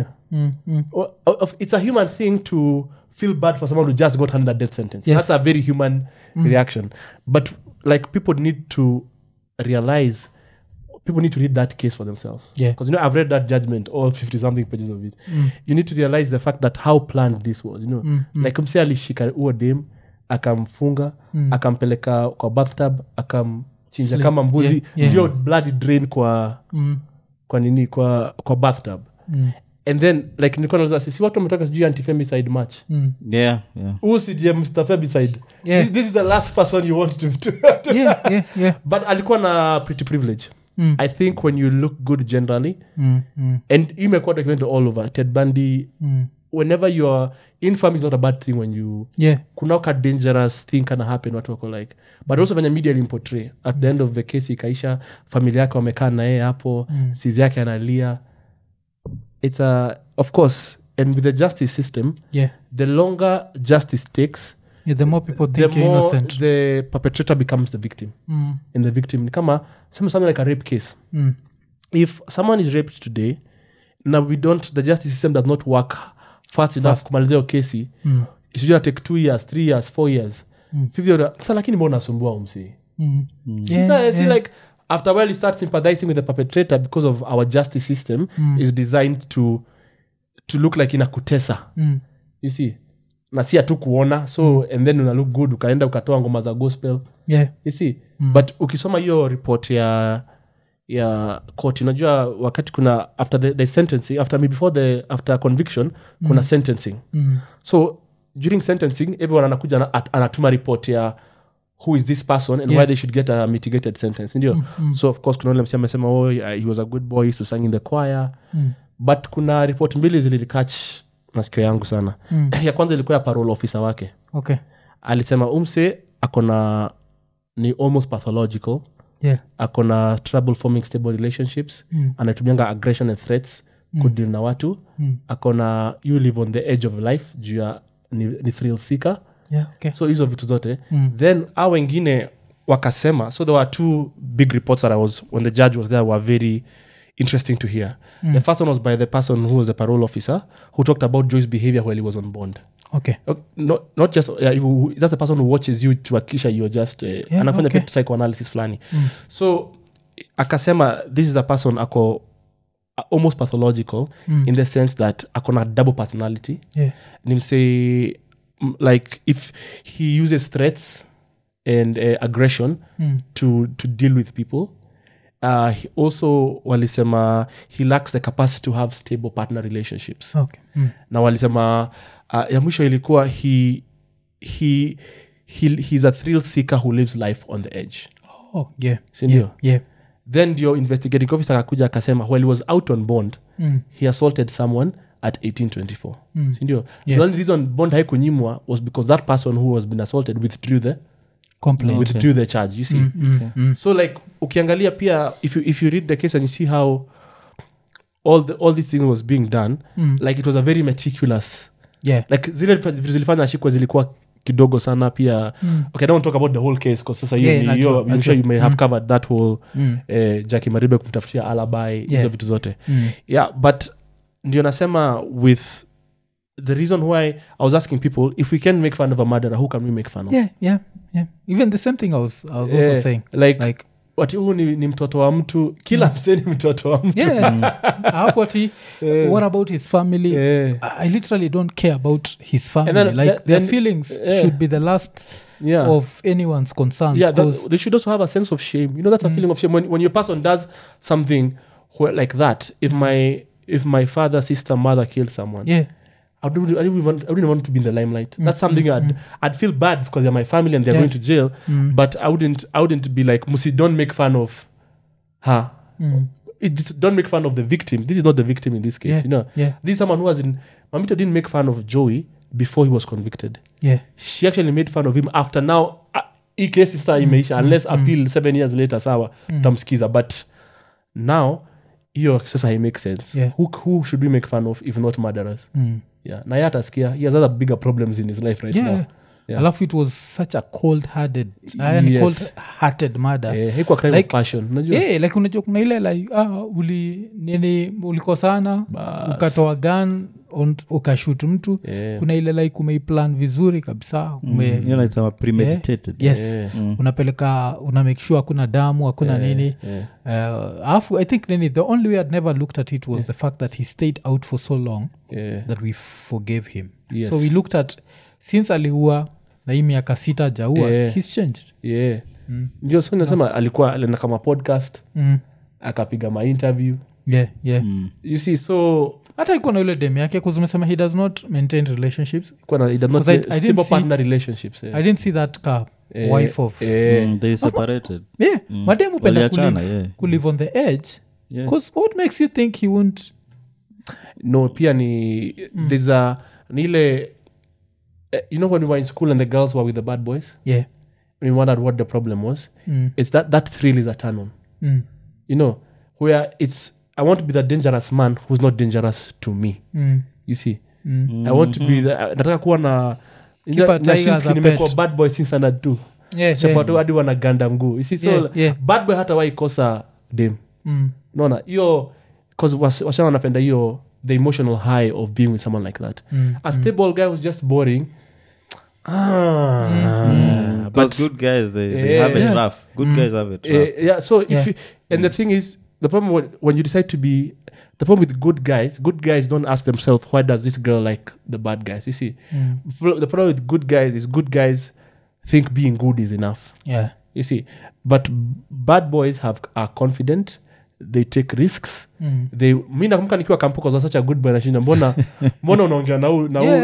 it's a human thing to feel bad for someone who just got handed a death sentence that's a very human reaction but like people need to realize people need to read that case for themselves because I've read that judgment all 50 something pages of it you need to realize the fact that how planned this was like mse alishika huo dem akamfunga akampeleka kwa bathtub akamchinja kama mbuzi ndio blood drain kwa nini kwa bathtub and then like nilikuwa nauliza sisi watu wametoka sijui anti-femicide march usije Mr. Femicide this is the last person you want to but alikuwa na pretty privilege I think when you look good generally and imekuwa documented all over Ted Bundy whenever your infamy is not a bad thing when you kunaka dangerous thing can happen watu wako like but also when media limportray at the end of the case ikaisha familia yake wamekaa na yeye hapo sizi yake analia it's of course and with the justice system the longer justice takes the more people think you're innocent the perpetrator becomes the victim and the victim ni kama something like a rape case if someone is raped today now the justice system does not work fast enough kumalizia kesi isijua take 2 years 3 years 4 years 5 years sasa lakini mbona nasumbua umsi see like after a while you start sympathizing with the perpetrator because of our justice system is designed to look like inakutesa you see na si atu kuona so and then una look good ukaenda ukatoa ngoma za gospel you see but ukisoma hiyo report ya court unajua wakati kuna after the sentencing after conviction kuna sentencing so during sentencing everyone anakuja anatuma report ya who is this person and why they should get a mitigated sentence ndio so of course kuna wale amesema he was a good boy, he used to sing in the choir but kuna report mbili zililikatch masikio yangu sana ya kwanza ilikuwa ya parole officer wake alisema umse akona ni almost pathological akona trouble forming stable relationships anatumianga aggression and threats kudeal na watu akona you live on the edge of life juu ya ni thrill seeker so hizo vitu zote then au wengine wakasema so there were two big reports that when the judge was there were very interesting to hear the first one was by the person who was a parole officer who talked about Joy's behavior while he was on bond not just that's the person who watches you to akisha you're just anafanya kitu psychoanalysis fulani so akasema this is a person ako almost pathological in the sense that akona double personality nimsay like if he uses threats and aggression to deal with people he also walisema he lacks the capacity to have stable partner relationships na walisema ya mwisho ilikuwa he's a thrill seeker who lives life on the edge sindio then your investigating officer akakuja akasema while he was out on bond he assaulted someone at 1824 sindio the only reason bond haikunyimwa was because that person who was been assaulted withdrew the charge you see so like ukiangalia pia if you read the case and you see how all these things was being done like it was a very meticulous like zilifanya ashikwa zilikuwa kidogo sana pia okay I don't talk about the whole case because sasa I'm sure you may have covered that whole Jackie Maribe kumtafutia alibi hizo vitu zote but ndio nasema with the reason why I was asking people if we can make fun of a murderer who can we make fun of even the same thing I was also saying like wati huu ni mtoto wa mtu kila msee ni mtoto wa mtu alafu wati what about his family I literally don't care about his family their feelings should be the last of anyone's concerns they should also have a sense of shame that's a feeling of shame when your person does something like that if my father sister mother killed someone I wouldn't want to be in the limelight. That's something I'd feel bad because they're my family and they're going to jail. But I wouldn't be like, Musi, don't make fun of her. Just don't make fun of the victim. This is not the victim in this case. This is someone who Mamito didn't make fun of Joey before he was convicted. She actually made fun of him after now. Hii case sasa imeisha unless appeal 7 years later sawa tamsikiza but now hiyo sasa it makes sense. Who should we make fun of if not murderers? Na yeye atasikia he has other bigger problems in his life right now. Alafu it was such a cold-hearted murder. Haikuwa crime of passion. Unajua? Like unajua kuna ile like ulikosana ukatoa gun ukashoot mtu kuna ile like umeiplan vizuri kabisa it's premeditated. Unapeleka una make sure hakuna damu hakuna nini alafu I think the only way I'd never looked at it was the fact that he stayed out for so long that we forgave him. So we looked at since aliua na hii miaka 6 jaua he's changed. Ndio so nasema alikuwa alina kama podcast akapiga ma interview you see so hata iko na ile dem yake kwa umesema he does not maintain relationships he does not stable partner relationships I didn't see that wife of they separated mademu penda kulive on the edge because what makes you think he won't no pia ni there's a nile when we were in school and the girls were with the bad boys we wondered what the problem was it's that thrill is a turn on where it's I want to be the dangerous man who's not dangerous to me you see I want to be nataka kuwa na nimekuwa bad boy since under 2 chapato hadi wana ganda mguu you see so bad boy hata waikosa dem naona hiyo because washana wanapenda hiyo the emotional high of being with someone like that a stable guy who's just boring but good guys they have it rough good guys have it rough so if you, and the thing is the problem when you decide to be the problem with good guys don't ask themselves why does this girl like the bad guys, you see. The problem with good guys is good guys think being good is enough, you see, but bad boys are confident, they take risks. Mi nakumbuka nikiwa kampo kwa such a good boy nashinda mbona unaongea na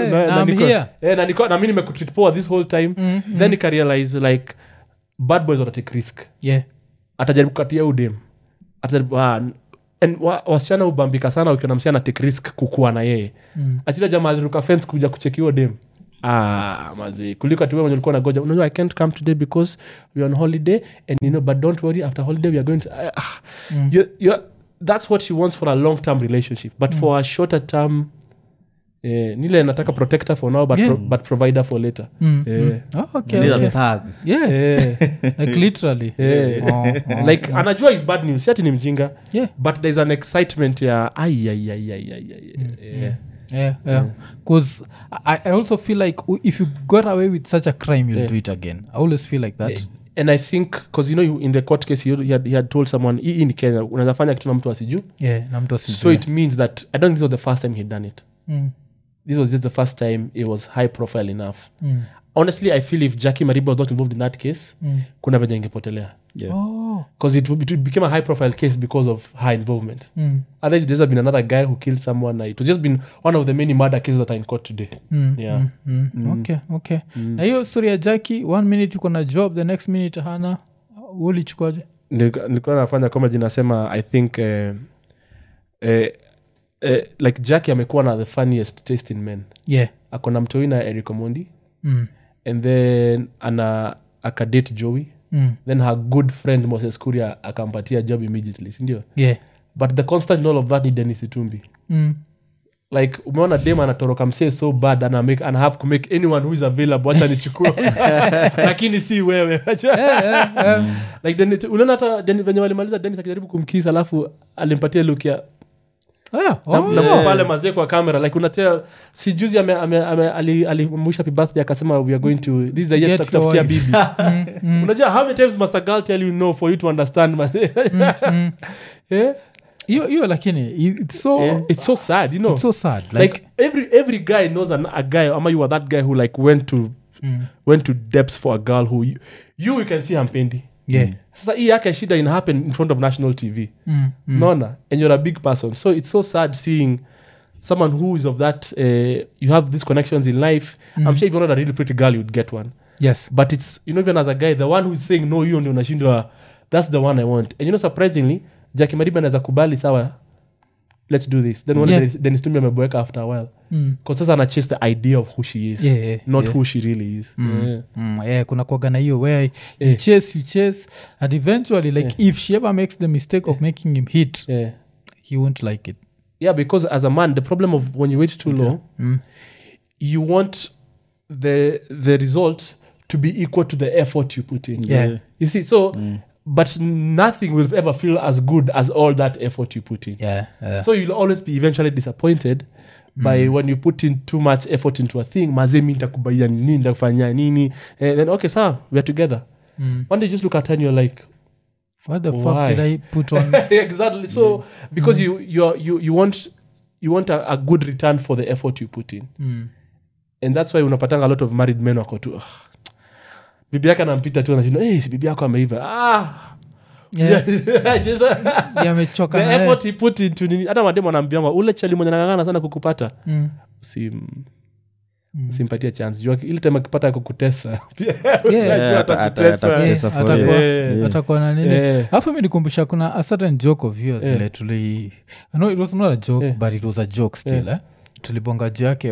mimi nimekutreat poor this whole time. Then nika realize like bad boys want to take risk. Atajaribu kukatia udem, atajaribu and wasichana ubambika sana ukiona msichana take risk kukua na yeye. Achila jamaa aliruka fence kuja kuchekiwa dem. Mazi kuliko atuwe mwenye ulikuwa nagoja, I can't come today because we're on holiday and but don't worry, after holiday we are going to that's what she wants for a long term relationship, but for a shorter term nile nataka protector for now but provider for later. Like literally like anajua is bad news, siati ni mjinga, but there's an excitement because I also feel like if you got away with such a crime you'll do it again. I always feel like that. And I think because in the court case he had told someone in Kenya unaweza kitu na mtu asiju, na mtu asiju, so it means that I don't think this was the first time he'd done it. This was just the first time it was high profile enough. Honestly, I feel if Jackie Mariba was not involved in that case, kuna venye ingepotelea. Because it became a high profile case because of high involvement. Otherwise, there's been another guy who killed someone. It was just been one of the many murder cases that are in court today. Okay. Na hiyo story ya Jackie, 1 minute yuko na job, the next minute hana, ulichukuaje? Nilikuwa nafanya comedy nasema I think like Jackie amekuwa na the funniest taste in men. Akona mtoi na Eric Omondi. And then akadate Joey. Then her good friend Moses Kuria akampatia job immediately, sindio? But the constant in all of that ni Dennis Itumbi. Like umeona dem anatoroka msee so bad and have to make anyone who is available acha nichukue lakini si wewe. Like unaona hata venye walimaliza Dennis akijaribu kumkisa alafu alimpatia look ya na pale mazee kwa kamera like unatea si juzi alimwisha happy birthday akasema we are going to this is the year tutafutia bibi. Unajua how many times must a girl tell you no for you to understand mazee? You lakini it's so sad, you know. It's so sad. Like every guy knows a guy ama you are that guy who like went to depths for a girl who you can see hampendi. Sasa hii yake shida ina happen in front of national TV. Nona, and you're a big person. So it's so sad seeing someone who is of that you have these connections in life. I'm sure if you're not a really pretty girl you'd get one. Yes. But it's even as a guy the one who's saying no, you ndio unashindwa, that's the one I want. And surprisingly Jackie Mariba anaweza kubali sawa, let's do this. Then Dennis Itumbi ameboeka after a while. Because sasa ana chase the idea of who she is, not who she really is. Kuna kuaga na hiyo where you chase and eventually like if she ever makes the mistake of making him hit, he won't like it. Because as a man the problem of when you wait too long, you want the result to be equal to the effort you put in. You see, so but nothing will ever feel as good as all that effort you put in. So you'll always be eventually disappointed by when you put in too much effort into a thing. Mazemi nitakubaya nini, nitakufanya nini, and then okay sir, we are together. One day you just look at her and you're like, what the fuck did I put on? Exactly. So because you want a good return for the effort you put in. And that's why unapatanga a lot of married men wako tu bibi yake anampita tu anashinda bibi yako ameiva amechoka the effort he put into nini. Hata mademo anaambiwa ule chali mwenye anangangana sana kukupata simpatia chance jua ile time akipata kukutesa atakuwa na nini. Alafu mimi nikumbusha kuna a certain joke of yours ile tuli no it was not a joke but it was a joke still tulibonga juu yake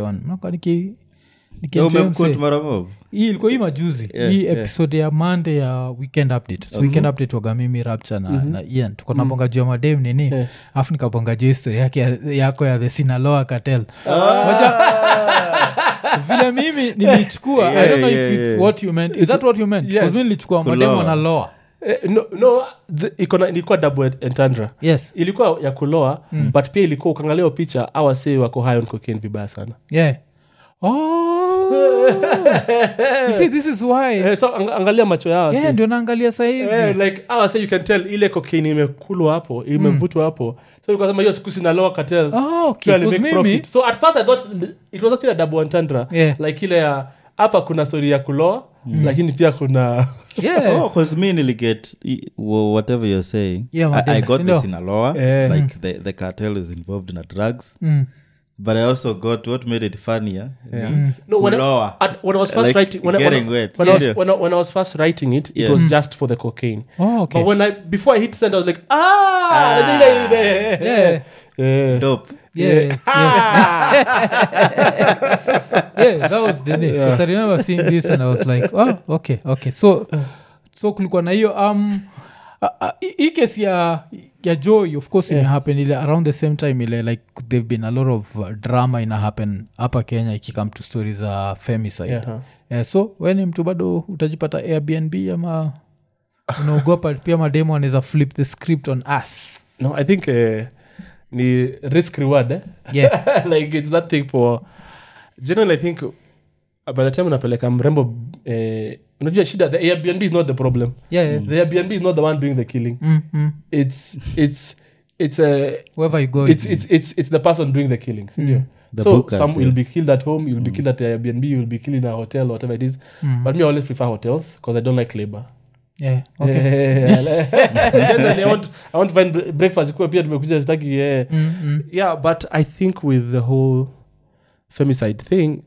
hii ilikuwa hii majuzi hii episode ya Monday ya Weekend Update. So Weekend Update waga mimi Rapture na Ian tuko nabonga juu ya madem nini afu nikabonga juu story yako ya the Sinaloa cartel. Vile mimi nilichukua I don't know if it's what you meant. Is that what you meant? Because mimi nilichukua madem wanaloa. No ilikuwa double entendre. Yes. Ilikuwa ya kuloa but pia ilikuwa ukangalia picha awase wako high on cocaine vibaya sana. You see, this is why So angalia macho yao. yeah, ndio naangalia saizi Like say you can tell ile cocaine imekulwa hapo, imevutwa hapo. So because hiyo siku sina lower cartel. okay, Make maybe profit. So at first I thought it was actually a double entendre. Yeah. Like ile ya hapa kuna story ya kuloa, lakini pia kuna yeah. Because me nearly get whatever you're saying. Yeah, I got Sindio. the Sinaloa. Like the cartel is involved in the drugs. But I also got what made it funnier. No, when Lower. I was first Like writing when getting wet. when I was first writing it, it was just for the cocaine. Oh, okay. But before I hit send, I was like, yeah. Dope. Yeah. Yeah, that was the day. Because I remember seeing this and I was like, oh, okay. So kulikuwa na hiyo hii case ya Joy, of course, imehappen ile around the same time ile like there've been a lot of drama ina happen hapa Kenya ikikam to stories za femicide. So when mtu bado utajipata Airbnb ama unaogopa pia mademo anaweza flip the script on us. No, I think ni risk reward. Yeah. Like it's that thing for generally I think by the time unapeleka mrembo unajua shida the Airbnb is not the problem. Yeah. The Airbnb is not the one doing the killing. It's wherever you go. It's the person doing the killing. The so bookers, some will be killed at home, you'll be killed at the Airbnb, you'll be killed in a hotel, whatever it is. But me I always prefer hotels because I don't like labor. Yeah, okay. Generally, I want to find breakfast kwa pia tumekuja sitaki yeah, but I think with the whole femicide thing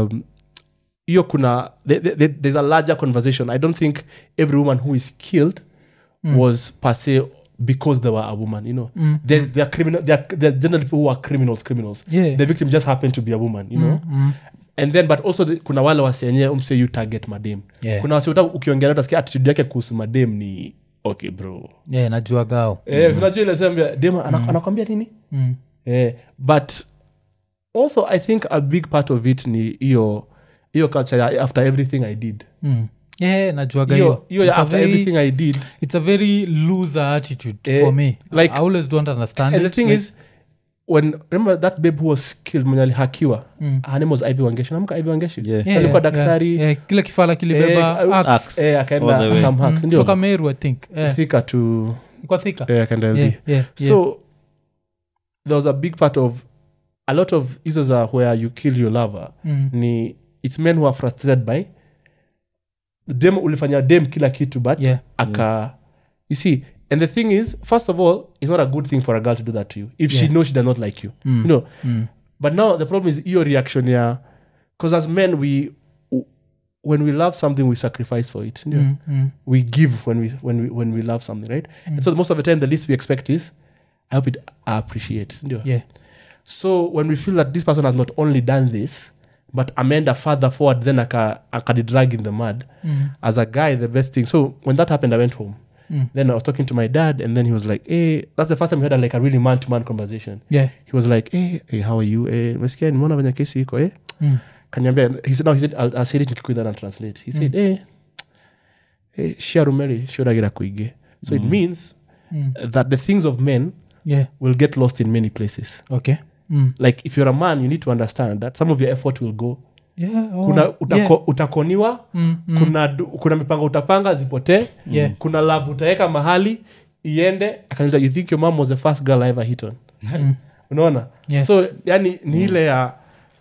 hiyo kuna there's a larger conversation. I don't think every woman who is killed was per se because they were a woman, you know. They are criminal. They are generally people who are criminals. Yeah. The victim just happened to be a woman, you know. And then but also kuna wale wasenye umse you target madem. Yeah. Kuna wase ukiongea utasikia attitude yake kuhusu madem ni okay bro. Yeah, najua gao. Unajua ile sema dem anakuambia nini? But also I think a big part of it ni hiyo culture after everything I did. Yeah, najua gao. Hiyo after everything I did. It's a very loser attitude for me. Like I always don't understand and it. the thing is remember that babe who was killed mwenye alihakiwa her name was Ivy Wangeshi. Namka Ivy Wangeshi alikuwa daktari kila kifala kilibeba axe akaenda Hamhak ndio kutoka Meru I think Thika to kwa Thika akaenda so there was a big part of a lot of issues where you kill your lover ni it's men who are frustrated by dem ulifanya dem kila kitu but you see. And the thing is, first of all, it's not a good thing for a girl to do that to you if she knows she does not like you. You know. But now the problem is your reaction here, because as men when we love something we sacrifice for it. You know? We give when we love something, right? And so most of the time the least we expect is I hope it appreciate. You know? Yeah. So when we feel that this person has not only done this but amenda further forward then drag in the mud as a guy, the best thing. So when that happened I went home. Then I was talking to my dad and then he was like, hey, that's the first time we had a really man-to-man conversation. Yeah. He was like, hey, how are you? Mesikia nimeona venye kesi iko kaniambia, he said I'll say it nikikuida and translate. He said, hey, shiarumeri shioragira kuige. So it means that the things of men will get lost in many places. Okay. Like if you're a man, you need to understand that some of your effort will go. Utakoniwa kuna mipango utapanga zipotee kuna love utaweka mahali iende akaniza you think your mom was the first girl I ever hit on unaona so yani ni ile ya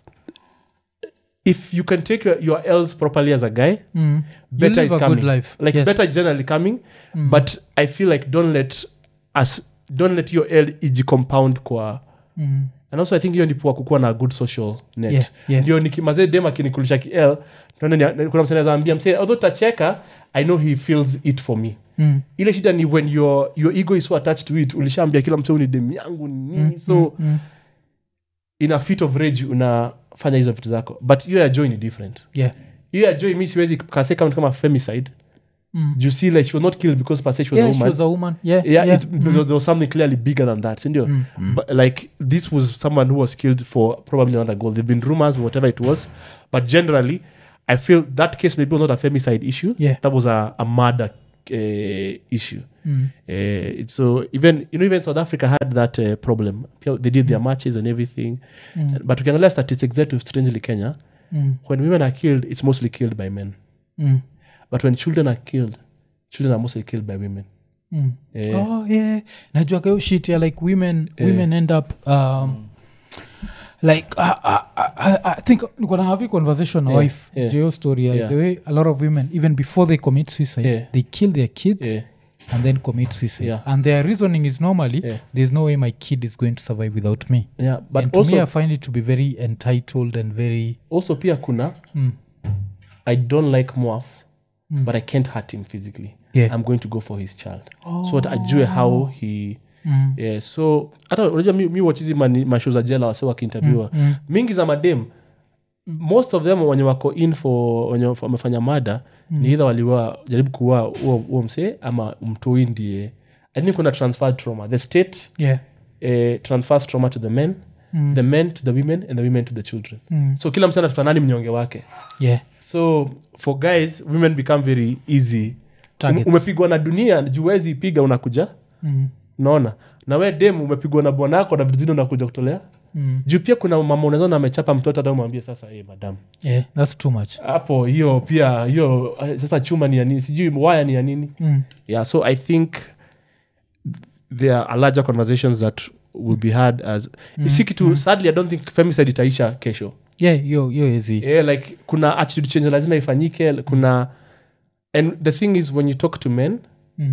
if you can take your L's properly as a guy better is coming good life. Like better is generally coming but I feel like don't let your L compound kwa and also I think hiyo ndipo kukuwa na good social net ndio nikimazee dem akinikulisha kiel kuna msanii anaambia msee although tacheka I know he feels it for me ile shida ni when your ego is so attached to it ulishaambia kila msee ni dem yangu nini so in a fit of rage unafanya hizo vitu zako but hiyo ya joy ni different hiyo ya joy mimi siwezi kaseka kama femicide you see like she was not killed because per se she was a woman. She was a woman. There was something clearly bigger than that. But like this was someone who was killed for probably another goal. There've been rumors, whatever it was, but generally, I feel that case maybe was not a femicide issue. That was a murder issue. So even South Africa had that problem. They did their marches and everything, but ukiangalia statistics zetu strangely Kenya when women are killed it's mostly killed by men but when children are killed children are mostly killed by women najua kayo shit ya like women end up like I think niko na have a conversation na wife Joe story the way a lot of women even before they commit suicide they kill their kids and then commit suicide and their reasoning is normally there's no way my kid is going to survive without me but and also, to me I find it to be very entitled and very also pia kuna I don't like Moaf but I can't hurt him physically I'm going to go for his child so that ajue how he so hata unajua mi watch hizi mashow za jela wase wakiinterviewa mingi za madem most of them wenye wako in for wenye wamefanya mada ni either waliwa jaribu kuwa huo msee ama mtoi ndiye I think kuna transferred trauma the state transfers trauma to the men the men to the women and the women to the children so kila msee anatafuta nani mnyonge wake so for guys women become very easy umepigwa na dunia juwezi piga unakuja naona na we dem umepigwa na bwana yako na vitu zingine unakuja kutolea juu pia kuna mama unaweza amechapa mtoto hata umwambie sasa madam that's too much hapo hiyo pia hiyo sasa chuma ni ya nini sijui waya ni ya nini so I think there are larger conversations that will be had as isi kitu sadly I don't think femicide itaisha kesho yo easy like kuna attitude change lazima ifanyike kuna and the thing is when you talk to men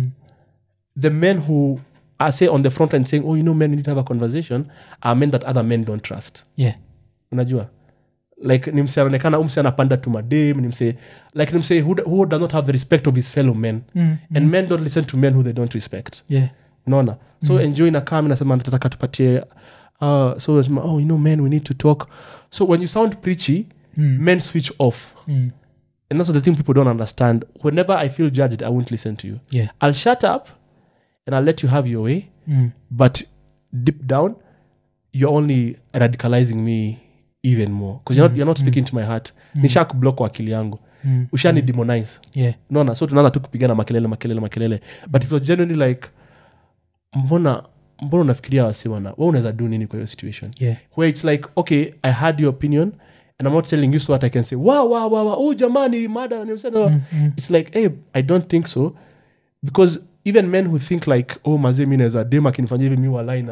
the men who are say on the front line saying men we need to have a conversation are men that other men don't trust unajua like ni mse anaonekana mse anapanda tu madem ni mse like ni mse who does not have the respect of his fellow men and men don't listen to men who they don't respect unaona so enjoy na kama nasema nataka tupatie so men we need to talk so when you sound preachy men switch off and that's the thing people don't understand whenever I feel judged I won't listen to you I'll shut up and I'll let you have your way but deep down you're only radicalizing me even more because you're not speaking to my heart nisha kublock kwa akili yangu ushani demonize unaona so tunaanza tu kupigana makelele but it was genuinely like mbona unafikiria wasiwana wewe unaweza do nini kwa hiyo situation where it's like okay I had your opinion and I'm not telling you so what I can say wow jamani mada it's like hey I don't think so because even men who think like mazee mimi naweza dema kinifanyia hivi mimi waline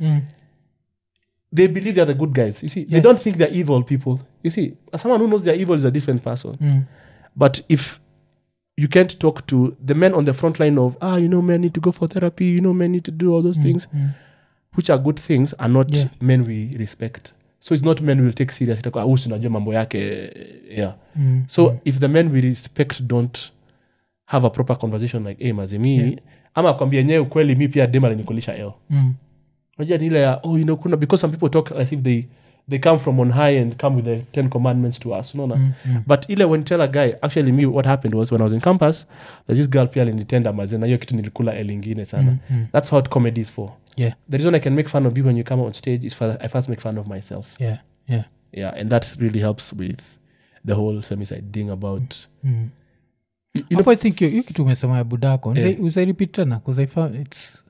they believe they're the good guys you see they don't think they're evil people you see someone who knows they're evil is a different person but if you can't talk to the men on the front line of men need to go for therapy men need to do all those things which are good things are not men we respect so it's not men we will take serious unajua mambo yake so if the men we respect don't have a proper conversation like mazemi ama kwambia yenyewe ukweli mi pia dema alinikulisha unajua ni ile ya kuna because some people talk as if they come from on high and come with the 10 commandments to us but ile when tell a guy actually me what happened was when I was in campus there's this girl pia alinitenda mazena hiyo kitu nilikula elingine sana that's what comedy is for the reason I can make fun of you when you come on stage is I first make fun of myself and that really helps with the whole femicide thing about I think you kitu umesema ya budako usarepeat tena because I found it's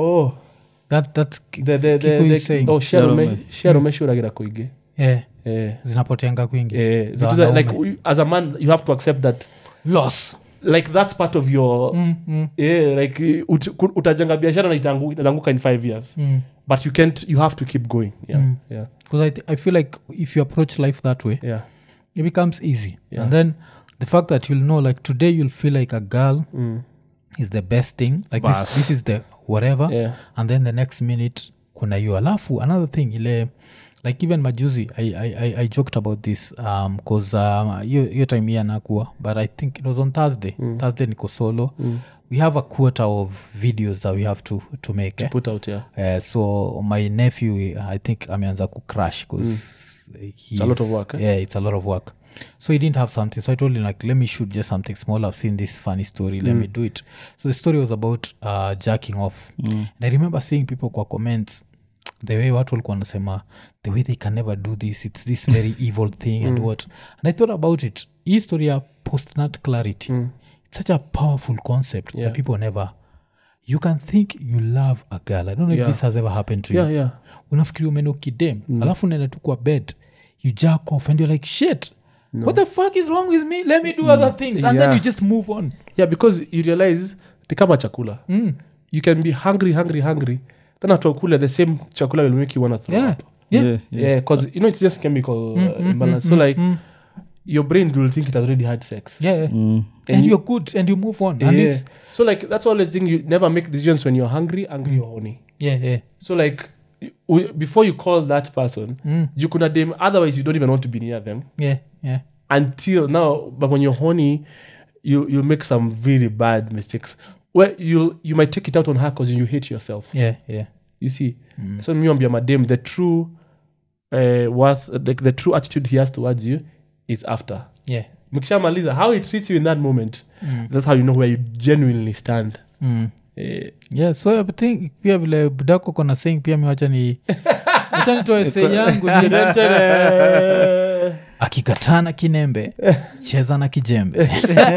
that the saying share umeshuragira kuige zinapoteanga kwingi like as a man you have to accept that loss like that's part of your like utajenga biashara na itazanguka in 5 years but you have to keep going because I feel like if you approach life that way it becomes easy and then the fact that you'll know like today you'll feel like a girl is the best thing like this is the whatever and then the next minute kuna you alafu another thing ile like even majuzi I joked about this because your time here nakuwa but I think it was on Thursday niko solo we have a quarter of videos that we have to make to put out so my nephew I think ameanza kucrash because it's a lot of work it's a lot of work so he didn't have something so I told him like let me shoot just something small I've seen this funny story let me do it so the story was about jacking off and I remember seeing people kwa comments the way watu walikuwa wanasema the way they can never do this it's this very evil thing and what and I thought about it hii story ya post-nut clarity it's such a powerful concept that people never you can think you love a girl I don't know if this has ever happened to you unafikiri umeno kidem alafu nenda tu kwa bed you jack off and you're like shit what the fuck is wrong with me, let me do other things, and then you just move on. Yeah, because you realize ni kama chakula. You can be hungry then after ukula the same chakula will make you want to throw up. Yeah, because you know it's just chemical imbalance. So like your brain will think it has already had sex. And you're good and you move on. And it's, so like that's all the thing, you never make decisions when you're hungry or horny. So like before you call that person, you could have them, otherwise you don't even want to be near them. Until now, but when you're horny, you make some really bad mistakes where you might take it out on her because you hate yourself. You see, so me and madam, the true the true attitude he has towards you is after. Mkishamaliza, how he treats you in that moment, that's how you know where you genuinely stand. So I think pia vile budako kona saying pia miwacha ni toa say yangu akikatana kinembe cheza na kijembe.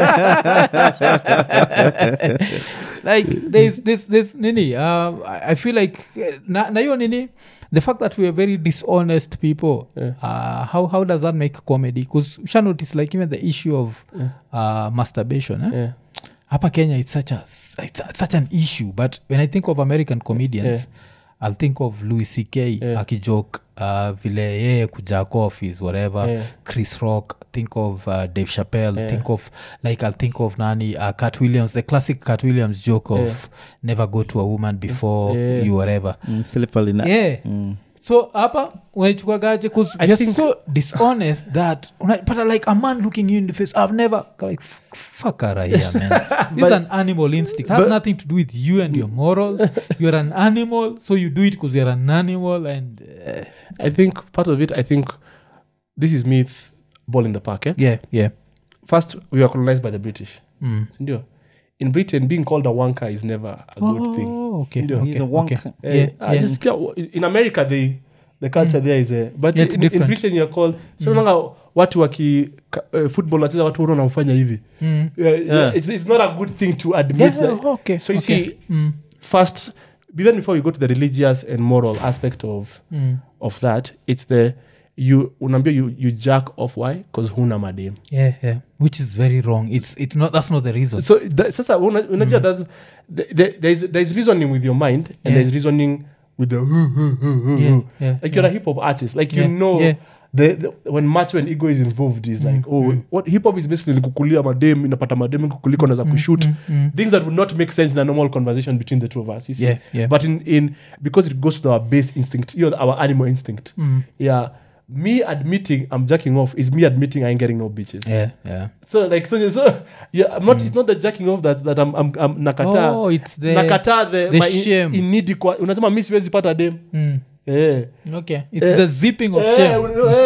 Like there's nini I feel like na hiyo nini, the fact that we are very dishonest people, how does that make comedy? Because you notice like even the issue of masturbation hapa Kenya, it's such an issue, but when I think of American comedians, I'll think of Louis C.K. akijoke vile yeye kujack off is whatever, Chris Rock, think of Dave Chappelle, I'll think of nani Cat Williams, the classic Cat Williams joke of never go to a woman before you whatever. So hapa unaichukuagaje, because you're so dishonest that but like a man looking you in the face, I've never like fuck her here, man. This is an animal instinct. It has nothing to do with you and your morals. You're an animal, so you do it because you're an animal. And I think part of it, this is me ball in the park. First, we were colonized by the British. In Britain, being called a wanker is never a good thing. He's a wanker. In America, the culture there is but in Britain you're called so watu waki football nacheza watu wana ufanya hivi. It's not a good thing to admit that. So you see, first, even before you go to the religious and moral aspect of that, it's the you jack off. Why? Because huna madem. Which is very wrong. It's not, that's not the reason. So sasa unajua that there's reasoning with your mind and there's reasoning with the like you're a hip hop artist, like the when macho and ego is involved is like what hip hop is basically kukulia madem, inapata madem kukuliko na za kushoot things that would not make sense in a normal conversation between the two of us, you see. But in because it goes to our base instinct, our animal instinct. Me admitting I'm jacking off is me admitting I ain't getting no bitches. So I'm not. It's not the jacking off that I'm nakata. Oh, it's the nakata the shame. In need kwa unasema mimi siwezi pata dem. Okay, it's the zipping of shame.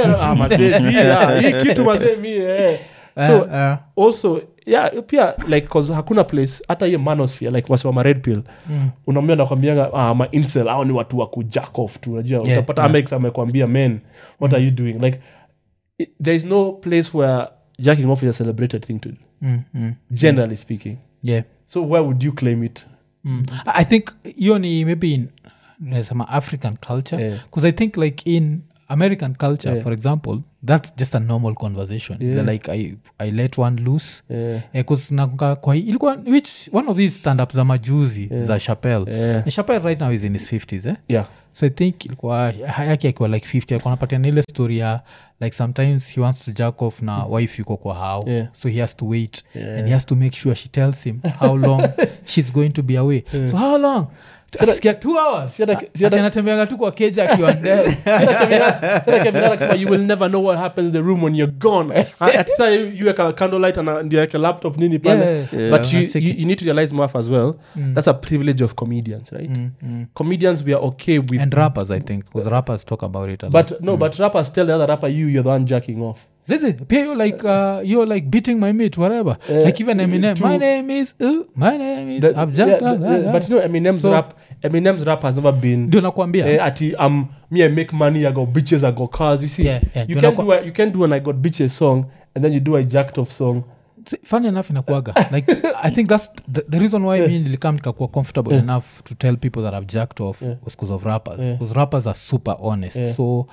Hii kitu mazee mimi. So also pia like cause hakuna place hata hiyo manosphere like wasema red pill unaambia nakwambianga ma incel au ni watu wa kujack off tu, unajua utapata Amex amekwambia men what are you doing, like there is no place where jacking off is a celebrated thing to do, generally speaking. So where would you claim it? I think hiyo ni maybe in some African culture, because I think like in American culture for example, that's just a normal conversation. Like I let one loose because kwa ilikuwa which one of these stand-ups za majuzi za Chappelle. Chappelle right now is in his 50s so I think ilikuwa yake akiwa like 50 alikuwa anapatia ile story ya like sometimes he wants to jack off na wife yuko kwa how so he has to wait and he has to make sure she tells him how long she's going to be away. So how long? Sikia 2 hours. Anatembeanga tu kwa keja akiwa ndani. You will never know what happens in the room when you're gone. At say you like a candlelight and like a laptop nini pale. But you need to realize more as well. That's a privilege of comedians, right? Comedians, we are okay with, and rappers, I think, because rappers talk about it a lot. But no, but rappers tell the other rapper you're the one jacking off. Zizi, pia you're like beating my meat, whatever. Like even Eminem, my name is I've jacked but you know Eminem's rap has never been do nakwambia ati me I make money, I got bitches, I got cars, you see. You can't do an I got bitches song and then you do a jacked off song. Funny enough inakuaga like I think that's the reason why me nilikam nikakuwa comfortable enough to tell people that I've jacked off was because of rappers, because rappers are super honest. So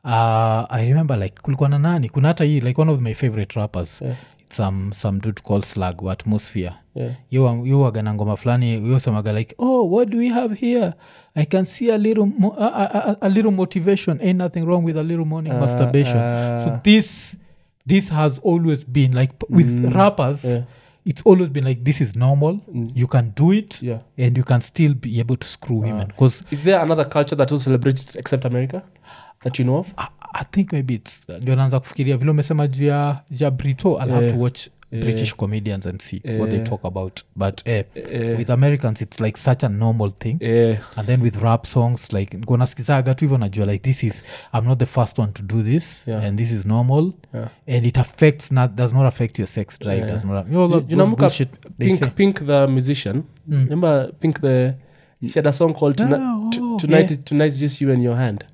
I remember like kulikuwa na nani kuna hata hii like one of my favorite rappers it's some dude called Slug Atmosphere you wagana ngoma fulani you semaga like oh what do we have here I can see a little motivation ain't nothing wrong with a little morning masturbation so this has always been like with rappers it's always been like this is normal you can do it and you can still be able to screw women because is there another culture that also celebrates except America that you know of? I think maybe it's ndio naanza kufikiria vile umesema juu ya Brito I'll have to watch British comedians and see what they talk about but with Americans it's like such a normal thing and then with rap songs like nasikizaga tu hivyo najua like this is I'm not the first one to do this and this is normal and it does not affect your sex drive does not you know bullshit Pink the musician remember Pink she had a song called tonight just you and your hand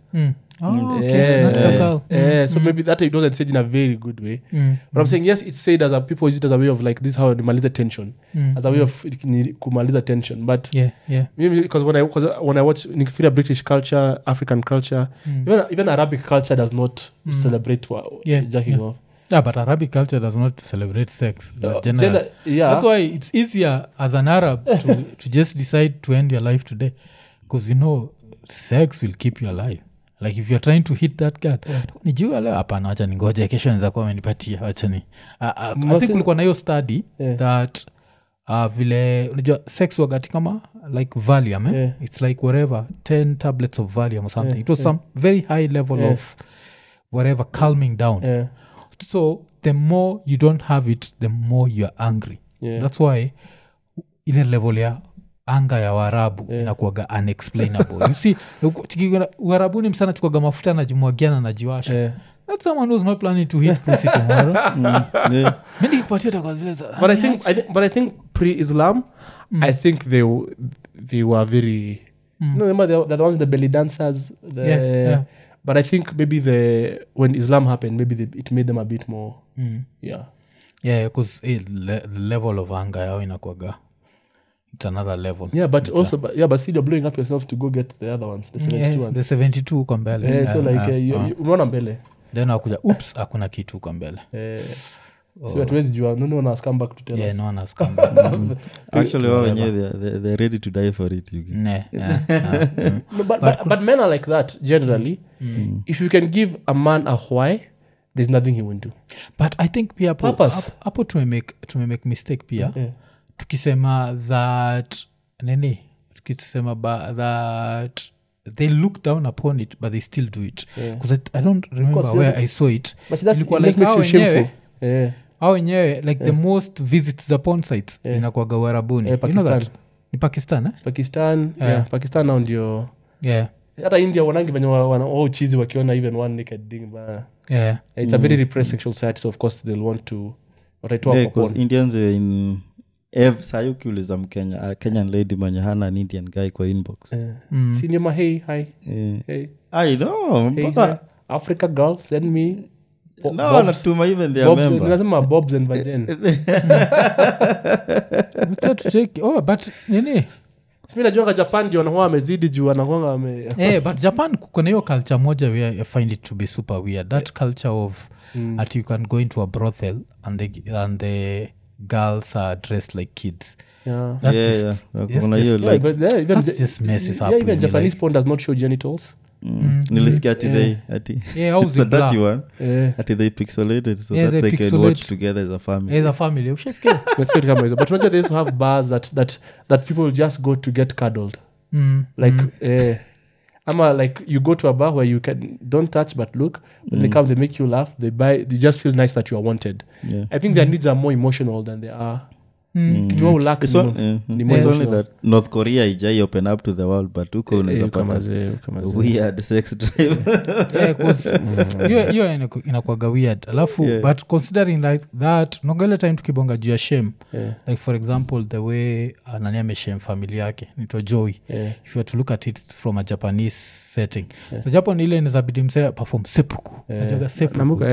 so maybe that it wasn't said in a very good way but I'm saying yes it's said as people use it as a way of like this how to maliza tension as a way of kumaliza tension but maybe because when I watch nikifira British culture African culture even Arabic culture does not celebrate jacking off but Arabic culture does not celebrate sex that's why it's easier as an Arab to just decide to end your life today because sex will keep you alive like if you're trying to hit that girl nijua leo hapana acha ningoje kesho naweza kuwa amenipatia acha ni I think kulikuwa na hiyo study that vile unajua sex wakati kama like Valium it's like whatever 10 tablets of Valium or something it was some very high level of whatever calming down so the more you don't have it the more you're angry that's why ile level ya anga ya Waarabu inakuwaga unexplainable you see Uarabuni msana chukwaga mafuta na jimwagiana na jiwasha that's someone who's not planning to hit pussy tomorrow mimi nikupatia takazile za but I think pre-Islam I think they were very remember that ones the belly dancers but I think maybe when Islam happened maybe it made them a bit more because the level of anger yao inakuwaga it's another level but also but still you're blowing up yourself to go get the other ones the 72 ones the 72 uko mbele so like unaona mbele then akuja oops hakuna kitu uko mbele so hatuwezi jua no one has come back to tell us no one has come back actually they're ready to die for it but men are like that generally if you can give a man a why there's nothing he won't do but I think pia hapo tumemake mistake pia tukisema that that they look down upon it but they still do it because I don't remember where I saw it ilikuwa like hao wenyewe like the most visits the porn sites inakuwaga Uarabuni you know that ni Pakistan Pakistan now ndio hata India wanangi venye uchizi wakiona even one naked thing it's a very repressed sexual society so of course they'll want to what I talk about because Indians in sayo kiuliza Mkenya Kenyan lady mwenye hana an Indian guy kwa inbox sinema hey I know hey, Africa girl send me natuma even their member lazima bobs and vagin but nini mimi najua Japan ndio wanakuwa wamezidi juu wanakuwa but Japan kuna hiyo culture moja where I find it to be super weird that culture of that you can go into a brothel and the girls are dressed like kids that's just messes up even Japanese porn does not show genitals nilisikia so that you one they pixelated so that they can watch together as a family ushasikia kama hizo but unajua they also have bars that people will just go to get cuddled like ama like you go to a bar where you don't touch but look when they come they make you laugh they just feel nice that you are wanted I think their needs are more emotional than they are kitu wao lack it's only that North Korea ijai open up to the world but uko unaweza pata weird sex drive cause you inakuwaga weird alafu but considering like that nongele time tukibonga juu ya shame like for example the way nani ameshame family yake nito Joey if you were to look at it from a Japanese setting so Japan ile inazabidi mse perform seppuku unajua seppuku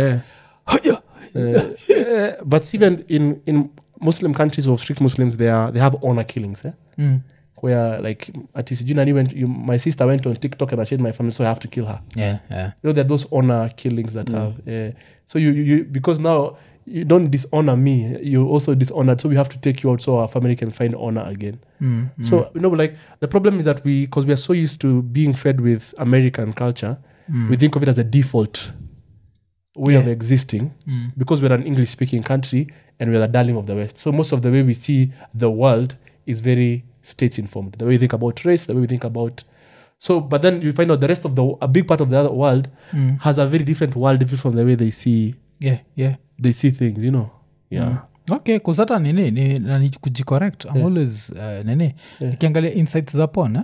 but even in Muslim countries or strict Muslims they have honor killings where like at least my sister went on TikTok and I shared my family, so I have to kill her. Yeah. You know, there are those honor killings that have. So you because now you don't dishonor me, you also dishonored. So we have to take you out so our family can find honor again. So you know, like the problem is that because we are so used to being fed with American culture, we think of it as a default way of existing because we're an English-speaking country and we're the darling of the West. So most of the way we see the world is very state-informed. The way we think about race, the way we think about... So, but then you find out the rest of a big part of the other world has a very different world different from the way they see... They see things, you know. Okay, because hata nini kujicorrect. I'm always nikiangalia insights za pon.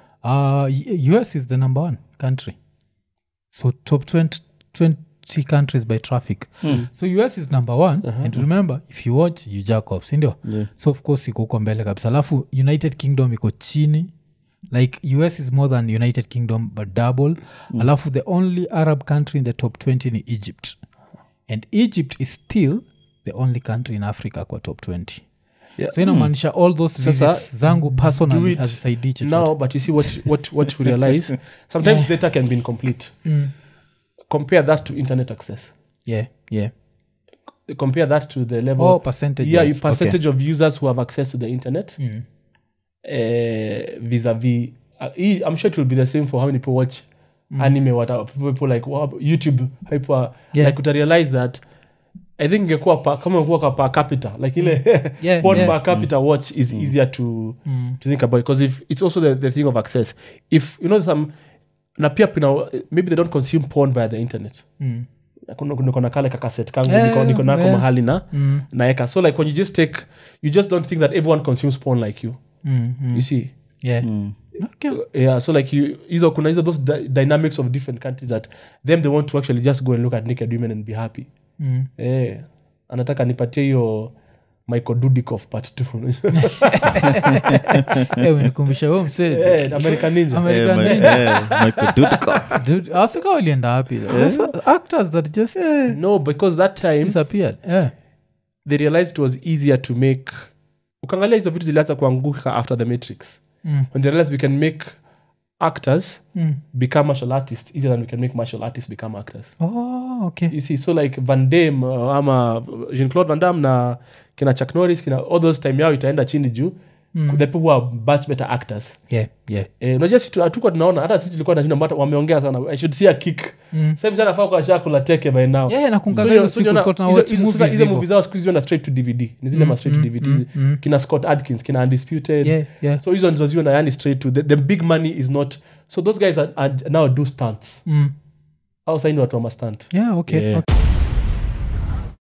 US is the number 1 country. So top 20 countries by traffic. So US is number 1 and remember if you watch you jack off, sindio? So of course iko mbele kabisa. Alafu United Kingdom iko chini. Like US is more than United Kingdom but double. Alafu the only Arab country in the top 20 ni Egypt. And Egypt is still the only country in Africa kwa top 20. So inamaanisha all those visits zangu personally hazisaidii chochote. Now, but you see what you realize, sometimes data can be incomplete. Compare that to internet access. Compare that to the level... percentage. Percentage of users who have access to the internet vis-a-vis... I'm sure it will be the same for how many people watch anime, whatever. People like YouTube, like to realize that I think kama per capita, like porn per capita watch is easier to think about, because if it's also the thing of access. If you know some na pia maybe they don't consume porn via the internet. Kuna kale cassette kangu niko nako mahali naeka. So like when you just don't think that everyone consumes porn like you. You see? Okay. So like kuna those dynamics of different countries that they want to actually just go and look at naked women and be happy. Anataka nipatie hiyo Michael Dudikoff part 2. Nikumbusha huo msee. American Ninja. Michael Dudikoff. Dude, asika walienda hapi. Actors that just no, because that time disappeared. They realized it was easier to make. Ukangalia hizo vitu zilianza kuanguka after the Matrix. When they realized we can make actors become martial artists easier than we can make martial artists become actors. Oh, okay. You see, so like Van Damme ama Jean-Claude Van Damme na kina Chuck Norris, kina all those time yao itaenda chini juu. The people who are much better actors. Unajua sisi hatuko tunaona, hata sisi tulikuwa tunashinda mbata wameongea sana. I should see a kick. Sasa mjana faa kwa shakula teke by now. Na kungalia siku tulikuwa tunawatch movies. Hizo movies zao squeeze on straight to DVD. Ni zile ma straight to DVD. Kina Scott Adkins, kina Undisputed. So hizo ndizo zio na yani straight to the big money is not. So those guys are now do stunts. Outside watu wa stunt. Okay.